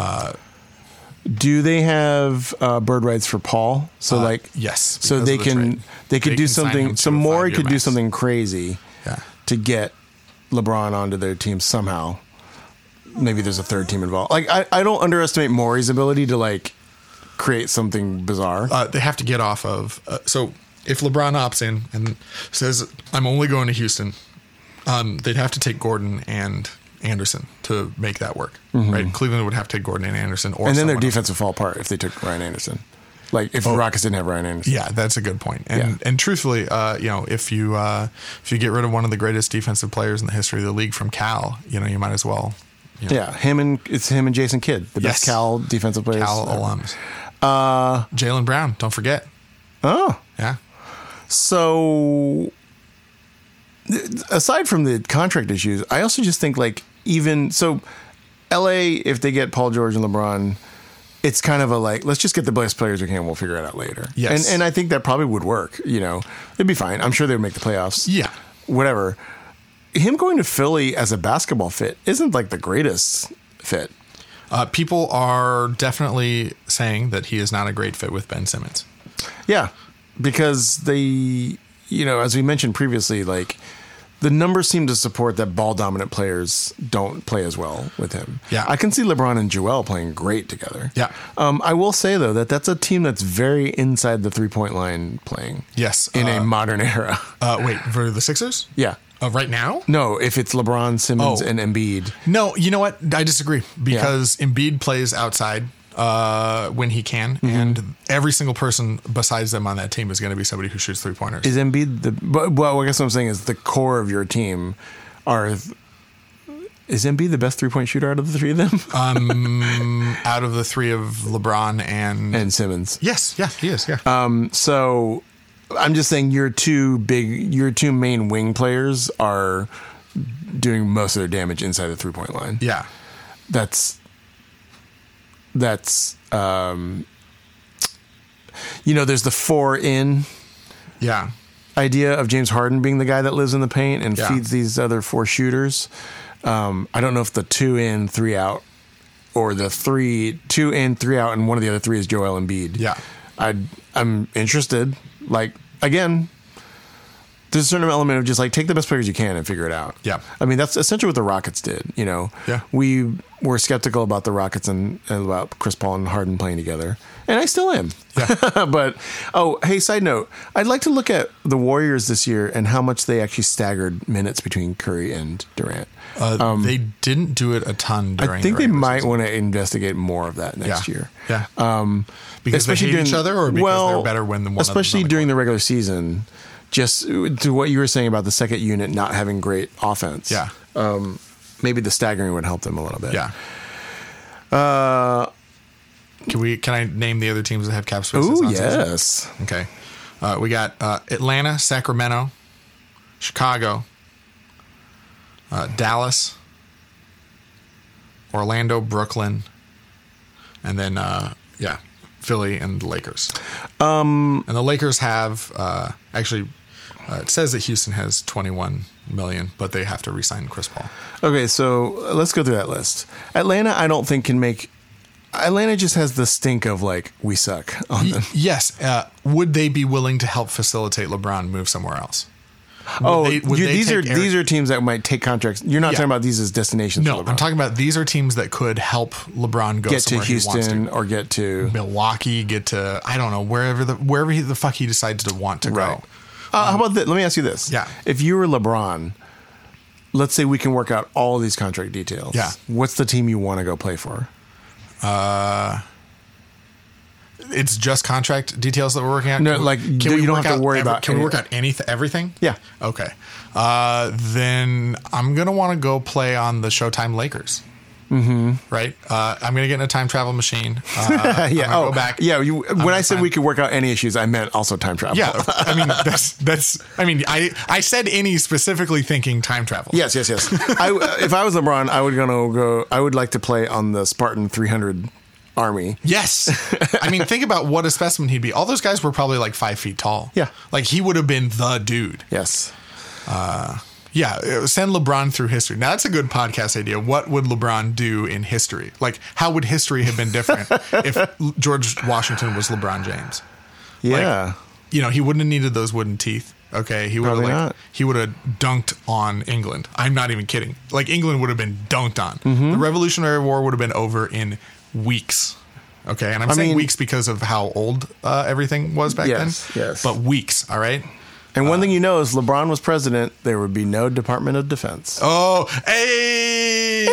do they have bird rights for Paul? So yes. So because they of the can trade. they could They do can sign something. him So to a Morey 5-year could do max. something crazy Yeah. to get LeBron onto their team somehow. Maybe there's a third team involved. Like I don't underestimate Morey's ability to like create something bizarre. They have to get off of. So if LeBron opts in and says, "I'm only going to Houston," they'd have to take Gordon and Anderson to make that work. Right? Cleveland would have to take Gordon and Anderson, or and then their someone defense would fall apart if they took Ryan Anderson. Like if the Rockets didn't have Ryan Anderson. Yeah, that's a good point. And truthfully, if you get rid of one of the greatest defensive players in the history of the league from Cal, you might as well. Yeah, him and Jason Kidd, the best Cal defensive players. Cal alums. Jaylen Brown, don't forget. Oh, Yeah. so aside from the contract issues, I also just think like even so, LA, if they get Paul George and LeBron, it's kind of a like, let's just get the best players we can. We'll figure it out later. Yes. And I think that probably would work. It'd be fine. I'm sure they would make the playoffs. Yeah. Whatever. Him going to Philly as a basketball fit isn't like the greatest fit. People are definitely saying that he is not a great fit with Ben Simmons. Yeah. Because they, as we mentioned previously, like the numbers seem to support that ball dominant players don't play as well with him. Yeah. I can see LeBron and Joel playing great together. Yeah. I will say though that's a team that's very inside the 3-point line playing. Yes. In a modern era. Wait, for the Sixers? Yeah. Right now? No, if it's LeBron, Simmons, and Embiid. No, you know what? I disagree because Embiid plays outside when he can, and every single person besides them on that team is going to be somebody who shoots 3-pointers. Is Embiid well, I guess what I'm saying is the core of your team is Embiid the best 3-point shooter out of the 3 of them? Out of the 3 of LeBron and Simmons. Yes, yeah, he is. Yeah. So I'm just saying your two main wing players are doing most of their damage inside the 3-point line. Yeah. That's there's the 4-in idea of James Harden being the guy that lives in the paint and feeds these other 4 shooters. I don't know if the 2-in, 3-out or the 2-in, 3-out and one of the other 3 is Joel Embiid. Yeah. I'm interested. Like, again, there's a certain element of just like take the best players you can and figure it out. Yeah. I mean, that's essentially what the Rockets did. Yeah. We were skeptical about the Rockets and about Chris Paul and Harden playing together. And I still am. Yeah. But, hey, side note, I'd like to look at the Warriors this year and how much they actually staggered minutes between Curry and Durant. They didn't do it a ton during I think the they regular might season. want to investigate more of that next year. Yeah. Because they hate each other or because they're better when the one especially other's on the during the regular season, just to what you were saying about the second unit not having great offense. Yeah. Maybe the staggering would help them a little bit. Yeah. Can I name the other teams that have cap space? Oh, yes. Okay. We got Atlanta, Sacramento, Chicago, Dallas, Orlando, Brooklyn, and then Philly and the Lakers. And the Lakers have it says that Houston has 21 million, but they have to re-sign Chris Paul. Okay, so let's go through that list. Atlanta, I don't think can make. Atlanta just has the stink of like we suck on them. Yes. Would they be willing to help facilitate LeBron move somewhere else? These are teams that might take contracts. You're not talking about these as destinations. No, I'm talking about these are teams that could help LeBron go get to somewhere Houston he wants to. or get to Milwaukee, get to I don't know wherever the fuck he decides to want to right. go. How about this? Let me ask you this. Yeah. If you were LeBron, let's say we can work out all of these contract details. Yeah. What's the team you want to go play for? It's just contract details that we're working out. No, like you don't have to worry about. Can we work out everything? Yeah. Okay. Then I'm gonna want to go play on the Showtime Lakers. Mm-hmm. Right. I'm gonna get in a time travel machine. Yeah. Go back. Yeah. When I said we could work out any issues, I meant also time travel. Yeah. I mean that's. I mean I said any specifically thinking time travel. Yes. If I was LeBron, I would like to play on the Spartan 300 Army. Yes. I mean, think about what a specimen he'd be. All those guys were probably like 5 feet tall. Yeah. Like he would have been the dude. Yes. Yeah. Send LeBron through history. Now that's a good podcast idea. What would LeBron do in history? Like how would history have been different if George Washington was LeBron James? Yeah. Like, he wouldn't have needed those wooden teeth. Okay. He would have dunked on England. I'm not even kidding. Like England would have been dunked on. Mm-hmm. The Revolutionary War would have been over in weeks. Okay. And I'm saying weeks because of how old everything was back then. Yes. But weeks. All right. And one thing you know is LeBron was president, there would be no Department of Defense. Oh, hey!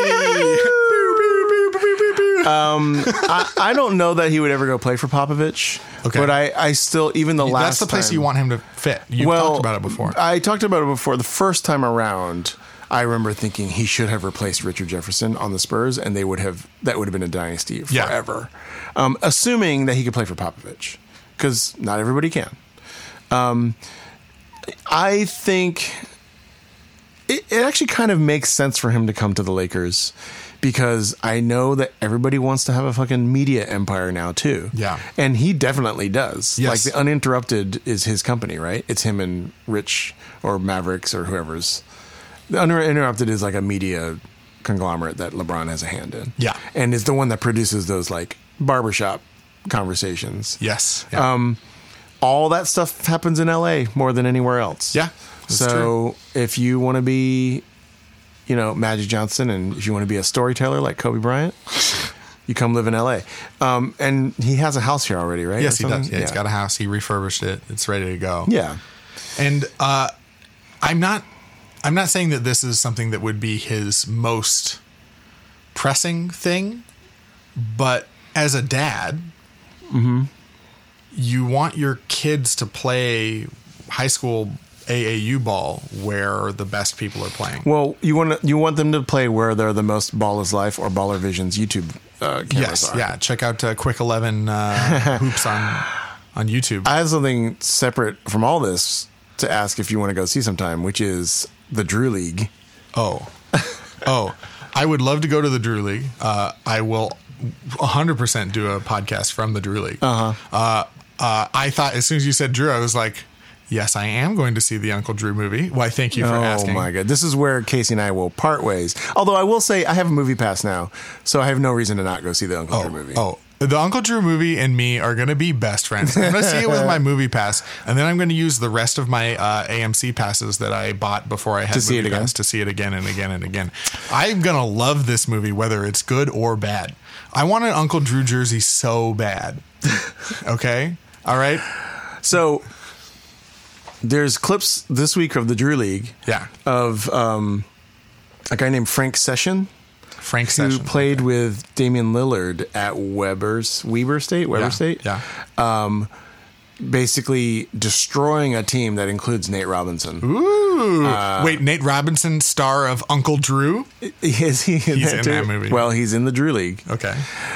I don't know that he would ever go play for Popovich. Okay. But I still, even the last That's the place time, you want him to fit. You've talked about it before. I talked about it before. The first time around, I remember thinking he should have replaced Richard Jefferson on the Spurs, and that would have been a dynasty forever. Yeah. Assuming that he could play for Popovich, because not everybody can. I think it actually kind of makes sense for him to come to the Lakers, because I know that everybody wants to have a fucking media empire now too. Yeah. And he definitely does. Yes. Like the Uninterrupted is his company, right? It's him and Rich or Mavericks or whoever's. The Uninterrupted is like a media conglomerate that LeBron has a hand in. Yeah. And is the one that produces those like barbershop conversations. Yes. Yeah. All that stuff happens in LA more than anywhere else. Yeah. So if you want to be, Magic Johnson, and if you want to be a storyteller like Kobe Bryant, you come live in LA. And he has a house here already, right? Yes, he does. Yeah, he's got a house. He refurbished it. It's ready to go. Yeah. And I'm not saying that this is something that would be his most pressing thing, but as a dad, you want your kids to play high school AAU ball where the best people are playing. Well, you want them to play where they're the most Ball is Life or Baller Vision's YouTube cameras are. Yeah. Check out Quick 11 hoops on YouTube. I have something separate from all this to ask if you want to go see sometime, which is the Drew League. Oh, I would love to go to the Drew League. I will 100% do a podcast from the Drew League. I thought as soon as you said Drew, I was like, yes, I am going to see the Uncle Drew movie. Why, thank you for asking. Oh my God. This is where Casey and I will part ways. Although I will say I have a movie pass now, so I have no reason to not go see the Uncle Drew movie. The Uncle Drew movie and me are going to be best friends. I'm going to see it with my movie pass, and then I'm going to use the rest of my AMC passes that I bought before I had to see it again. To see it again and again and again. I'm going to love this movie, whether it's good or bad. I want an Uncle Drew jersey so bad. Okay? All right? So there's clips this week of the Drew League. Yeah. Of a guy named Frank Session. Who played with Damian Lillard at Weber State. Yeah. Basically destroying a team that includes Nate Robinson. Ooh. Wait, Nate Robinson, star of Uncle Drew? Is he he's in that movie? Well, he's in the Drew League. Okay.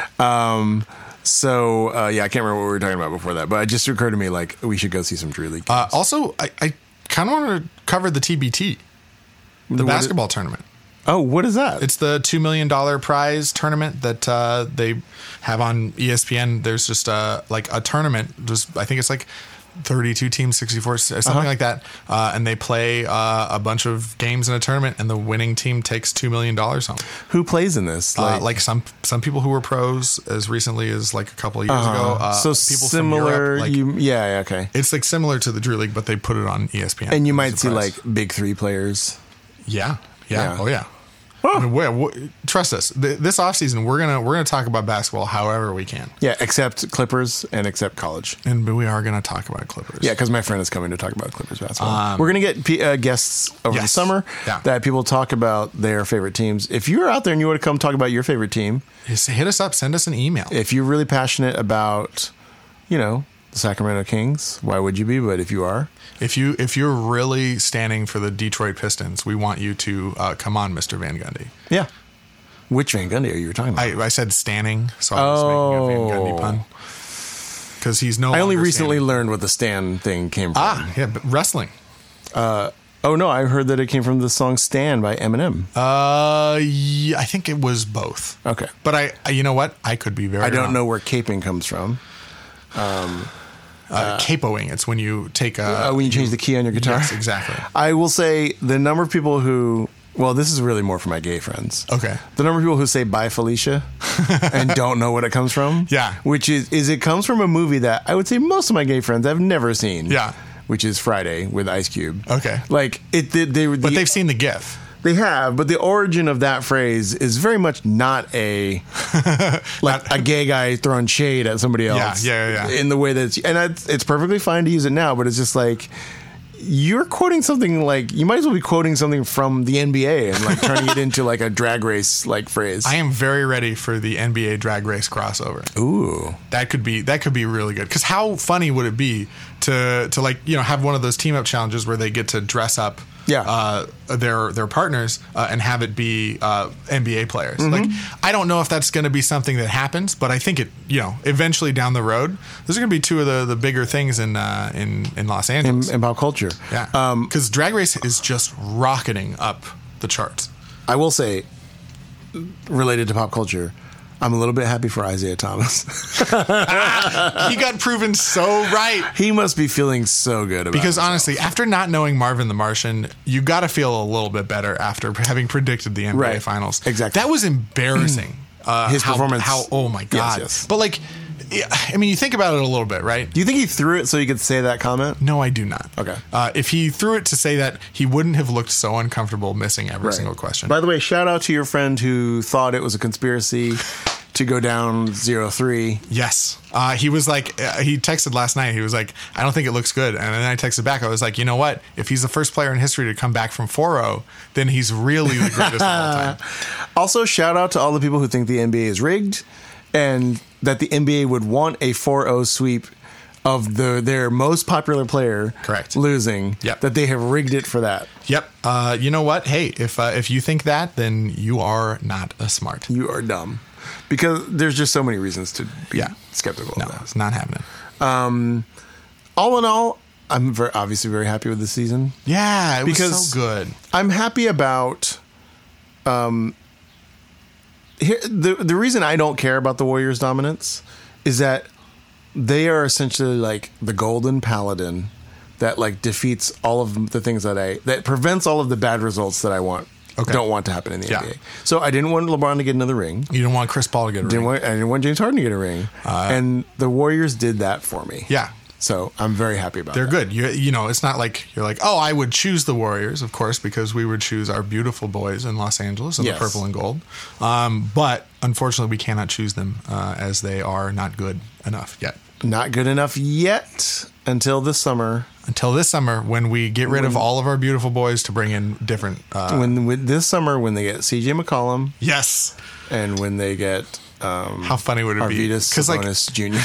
So, I can't remember what we were talking about before that, but it just occurred to me, like, we should go see some Drew League games. Also, I kind of want to cover the TBT, the basketball tournament. Oh, what is that? It's the $2 million prize tournament that they have on ESPN. There's just like a tournament. I think it's like 32 teams, 64, something like that. And they play a bunch of games in a tournament, and the winning team takes $2 million home. Who plays in this? Like some people who were pros as recently as like a couple of years ago. So people similar. from Europe, okay. It's like similar to the Drew League, but they put it on ESPN. And you might see like big three players. Yeah. Yeah. Oh yeah. I mean, trust us. This offseason, we're gonna talk about basketball however we can. Yeah, except Clippers and except college. But we are gonna talk about Clippers. Yeah, because my friend is coming to talk about Clippers basketball. We're gonna get guests over the summer that people talk about their favorite teams. If you're out there and you want to come talk about your favorite team, just hit us up. Send us an email. If you're really passionate about, the Sacramento Kings, why would you be? But if you are. If you're really standing for the Detroit Pistons, we want you to come on, Mr. Van Gundy. Yeah. Which Van Gundy are you talking about? I said standing, so I was making a Van Gundy pun. Because he's no. I only longer recently standing. learned what the Stan thing came from. Yeah, but wrestling. Oh no, I heard that it came from the song "Stan" by Eminem. Yeah, I think it was both. Okay, but you know what? I could be very. I don't wrong. know where caping comes from. Capoing. It's when you take when you change the key on your guitar. Yes, exactly. I will say the number of people who. Well, this is really more for my gay friends. Okay. The number of people who say "Bye, Felicia" and don't know what it comes from. Yeah. Which is it comes from a movie that I would say most of my gay friends have never seen. Yeah. Which is Friday with Ice Cube. Okay. Like but they've seen the GIF. They have, but the origin of that phrase is very much not a gay guy throwing shade at somebody else. Yeah. In the way that it's perfectly fine to use it now, but it's just like you're quoting something like you might as well be quoting something from the NBA and like turning it into like a drag race like phrase. I am very ready for the NBA drag race crossover. Ooh, that could be really good. Because how funny would it be to like have one of those team up challenges where they get to dress up. Yeah, their partners and have it be NBA players. Mm-hmm. Like I don't know if that's going to be something that happens, but I think it eventually down the road, those are going to be two of the bigger things in Los Angeles in pop culture. Yeah, because Drag Race is just rocketing up the charts. I will say, related to pop culture, I'm a little bit happy for Isaiah Thomas. He got proven so right. He must be feeling so good about it. Because honestly, after not knowing Marvin the Martian, you got to feel a little bit better after having predicted the NBA Finals. Exactly. That was embarrassing. His performance. Oh my God. Yes. But like, I mean, you think about it a little bit, right? Do you think he threw it so he could say that comment? No, I do not. Okay. If he threw it to say that, he wouldn't have looked so uncomfortable missing every single question. By the way, shout out to your friend who thought it was a conspiracy to go down 0-3. Yes. He was like, he texted last night. He was like, I don't think it looks good. And then I texted back. I was like, you know what? If he's the first player in history to come back from 4-0, then he's really the greatest of all time. Also, shout out to all the people who think the NBA is rigged and that the NBA would want a 4-0 sweep of their most popular player losing. Yep. That they have rigged it for that. Yep. You know what? Hey, if you think that, then you are not a smart. You are dumb. Because there's just so many reasons to be skeptical of that. No, it's not happening. All in all, I'm obviously very happy with the season. Yeah, it was so good. I'm happy about... the reason I don't care about the Warriors' dominance is that they are essentially like the golden paladin that like defeats all of the things that prevents all of the bad results that I don't want to happen in the NBA. So I didn't want LeBron to get another ring. You didn't want Chris Paul to get a ring. I didn't want James Harden to get a ring. And the Warriors did that for me. Yeah. So I'm very happy about They're that. good. You know, it's not like you're like, oh, I would choose the Warriors, of course, because we would choose our beautiful boys in Los Angeles in the purple and gold. But unfortunately, we cannot choose them as they are not good enough yet. Not good enough yet until this summer. Until this summer, when we get rid of all of our beautiful boys to bring in different. This summer, when they get CJ McCollum. Yes. And when they get. How funny would it be? Arvydas Sabonis Jr.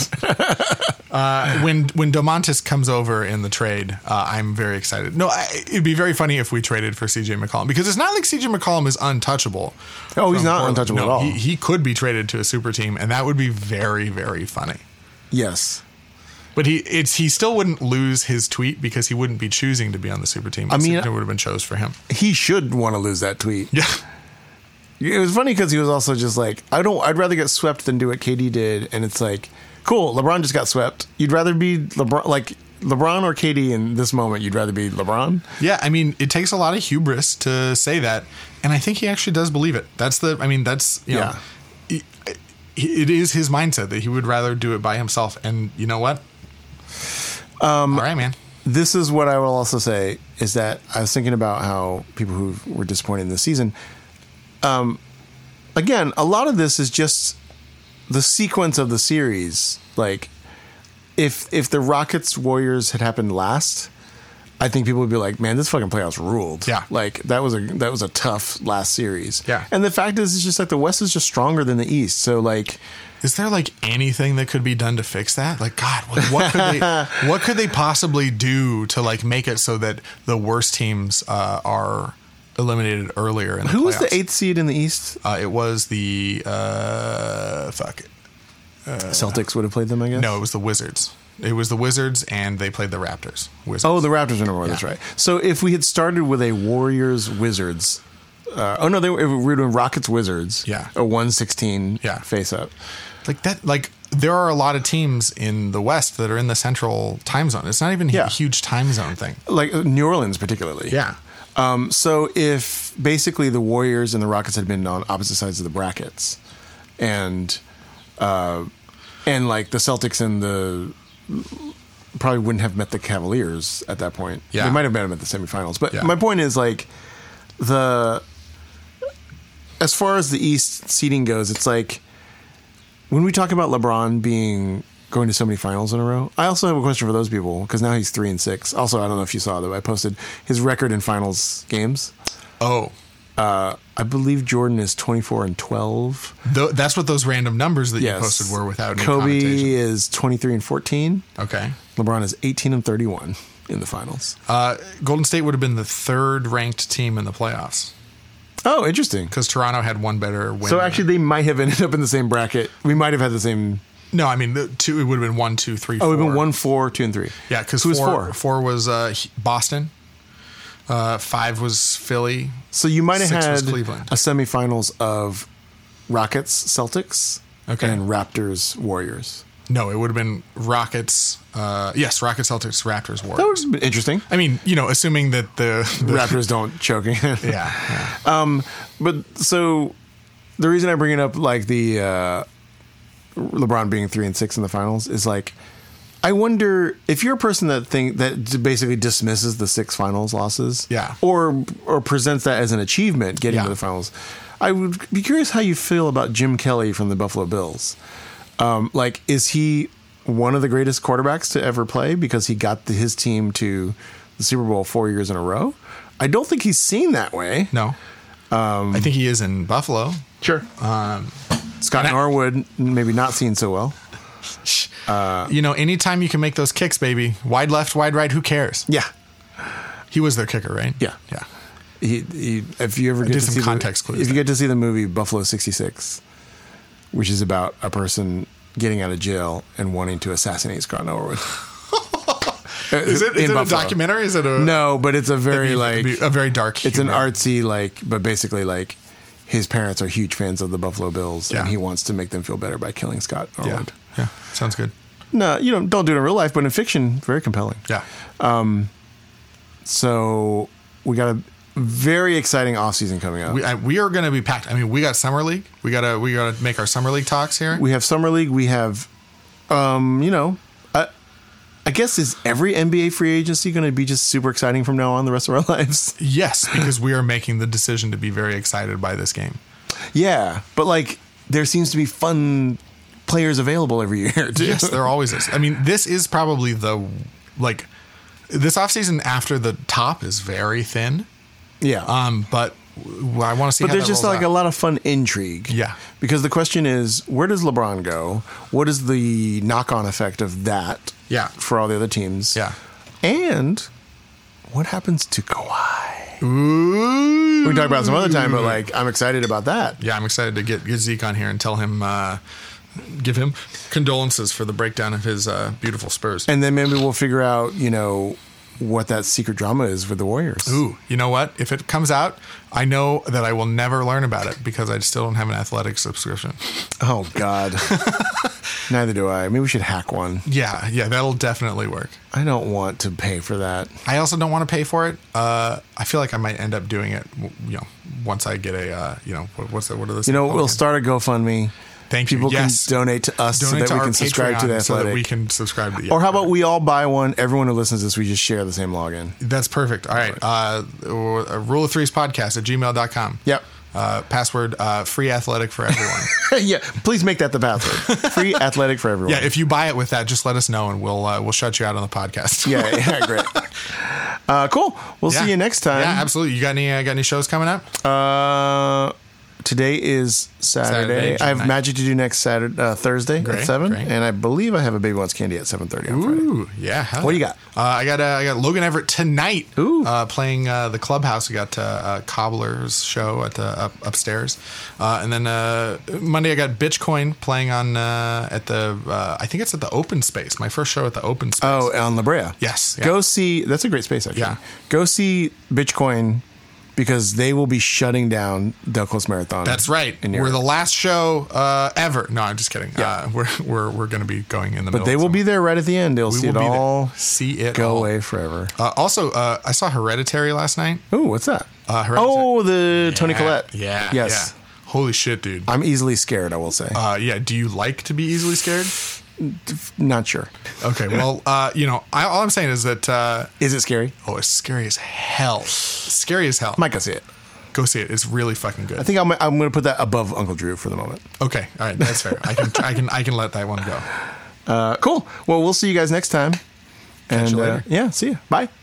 When Domantas comes over in the trade, I'm very excited. No, it'd be very funny if we traded for CJ McCollum because it's not like CJ McCollum is untouchable. Oh, he's not untouchable at all. He could be traded to a super team, and that would be very, very funny. Yes. But he still wouldn't lose his tweet because he wouldn't be choosing to be on the super team. It would have been chose for him. He should want to lose that tweet. Yeah. It was funny because he was also just like, I'd rather get swept than do what KD did. And it's like, cool, LeBron just got swept. You'd rather be LeBron, like LeBron or KD in this moment, you'd rather be LeBron? Yeah, I mean, it takes a lot of hubris to say that. And I think he actually does believe it. That's, you know, it is his mindset that he would rather do it by himself. And you know what? All right, man. This is what I will also say is that I was thinking about how people who were disappointed in the season. Again, a lot of this is just the sequence of the series. Like, if the Rockets Warriors had happened last, I think people would be like, "Man, this fucking playoffs ruled." Yeah, like that was a tough last series. Yeah, and the fact is, it's just like the West is just stronger than the East. So like, is there like anything that could be done to fix that? Like, God, what could they possibly do to like make it so that the worst teams are eliminated earlier in the playoffs? Who was the 8th seed in the East? It was the Celtics would have played them, I guess. No, it was the Wizards. It was the Wizards, and they played the Raptors. Wizards. Oh, the Raptors are number one. Yeah. That's right. So if we had started with a Warriors Wizards, we were doing Rockets Wizards. Yeah, a 116. Yeah. Face up. Like that. Like there are a lot of teams in the West that are in the Central Time Zone. It's not even a huge time zone thing. Like New Orleans, particularly. Yeah. So if basically the Warriors and the Rockets had been on opposite sides of the brackets, and like the Celtics and the probably wouldn't have met the Cavaliers at that point. Yeah. They might have met them at the semifinals. But my point is, like, as far as the East seeding goes, it's like when we talk about LeBron going to so many finals in a row, I also have a question for those people because now he's 3-6. Also, I don't know if you saw that I posted his record in finals games. Oh. I believe Jordan is 24-12. That's what those random numbers that you posted were without any Kobe is 23-14. Okay. LeBron is 18-31 in the finals. Golden State would have been the 3rd ranked team in the playoffs. Oh, interesting. Because Toronto had one better win. So actually, they might have ended up in the same bracket. We might have had the same. No, I mean, it would have been 1, 2, 3, 4. Oh, it would have been 1, 4, 2, and 3. Yeah, because who was 4? 4 was Boston. 5 was Philly. So you might have had Cleveland. a semifinals of Rockets, Celtics, and Raptors, Warriors. No, it would have been Rockets. Yes, Rockets, Celtics, Raptors, Warriors. That would have been interesting. I mean, assuming that the Raptors don't choke again. Yeah. But so the reason I bring it up, like the LeBron being 3-6 in the finals, is like, I wonder if you're a person that basically dismisses the 6 finals losses, or presents that as an achievement getting to the finals. I would be curious how you feel about Jim Kelly from the Buffalo Bills. Like, is he one of the greatest quarterbacks to ever play because he got his team to the Super Bowl 4 years in a row? I don't think he's seen that way. No, I think he is in Buffalo. Sure. Scott Norwood maybe not seen so well. Anytime you can make those kicks, baby, wide left, wide right, who cares? Yeah, he was their kicker, right? Yeah. He if you ever get to see context clues, if you get to see the movie Buffalo 66, which is about a person getting out of jail and wanting to assassinate Scott Norwood. Is it a documentary? Is it no? But it's a very a very dark. It's humor. An artsy but basically his parents are huge fans of the Buffalo Bills, and he wants to make them feel better by killing Scott Norwood. Yeah, sounds good. No, don't do it in real life, but in fiction, very compelling. Yeah. So we got a very exciting offseason coming up. We are going to be packed. I mean, we got Summer League. We gotta make our Summer League talks here. We have Summer League. We have, I guess, is every NBA free agency going to be just super exciting from now on the rest of our lives? Yes, because we are making the decision to be very excited by this game. Yeah, but there seems to be fun players available every year too. Yes, there always is. I mean, this is probably this offseason after the top is very thin. Yeah. But I want to see. But there's just a lot of fun intrigue. Yeah. Because the question is, where does LeBron go? What is the knock-on effect of that? Yeah. For all the other teams. Yeah. And what happens to Kawhi? Ooh. We can talk about it some other time, but I'm excited about that. Yeah, I'm excited to get Zeke on here and tell him. Give him condolences for the breakdown of his beautiful Spurs. And then maybe we'll figure out, what that secret drama is with the Warriors. Ooh, you know what? If it comes out, I know that I will never learn about it because I still don't have an athletic subscription. Oh, God. Neither do I. Maybe we should hack one. Yeah, that'll definitely work. I don't want to pay for that. I also don't want to pay for it. I feel like I might end up doing it, once I get a, what are those? We'll start a GoFundMe. Thank you. People can donate to us so that we can subscribe to the Athletic. So that we can subscribe to. Or how about we all buy one? Everyone who listens to this, we just share the same login. That's perfect. All right. Rule of Threes podcast at gmail.com. Yep. Password free athletic for everyone. Yeah, please make that the password. Free athletic for everyone. Yeah, if you buy it with that, just let us know and we'll shut you out on the podcast. Yeah, great. Cool. We'll see you next time. Yeah, absolutely. You got any shows coming up? Today is Saturday. I have magic to do next Thursday at 7, great. and I believe I have a Baby Wants Candy at 7:30 on Friday. Ooh, yeah. What do you got? I got Logan Everett tonight. Ooh. Playing the Clubhouse. We got Cobbler's show at the upstairs, and then Monday I got Bitchcoin playing on at the I think it's at the Open Space. My first show at the Open Space. Oh, on La Brea. Yes. Yeah. Go see. That's a great space, actually. Yeah. Go see Bitchcoin, because they will be shutting down Del Close Marathon. That's right. We're the last show ever. No, I'm just kidding. Yeah. We're going to be going in the middle. But they will be there right at the end. They'll see it all. See it go all. away forever. Also, I saw Hereditary last night. Ooh, what's that? Hereditary. Toni Collette. Yeah. Yes. Yeah. Holy shit, dude. I'm easily scared, I will say. Yeah. Do you like to be easily scared? Not sure. Okay. Well, all I'm saying is that. Is it scary? Oh, it's scary as hell. Scary as hell. Might go see it. Go see it. It's really fucking good. I think I'm going to put that above Uncle Drew for the moment. Okay. All right. That's fair. I can let that one go. Cool. Well, we'll see you guys next time. Catch you later. Yeah. See you. Bye.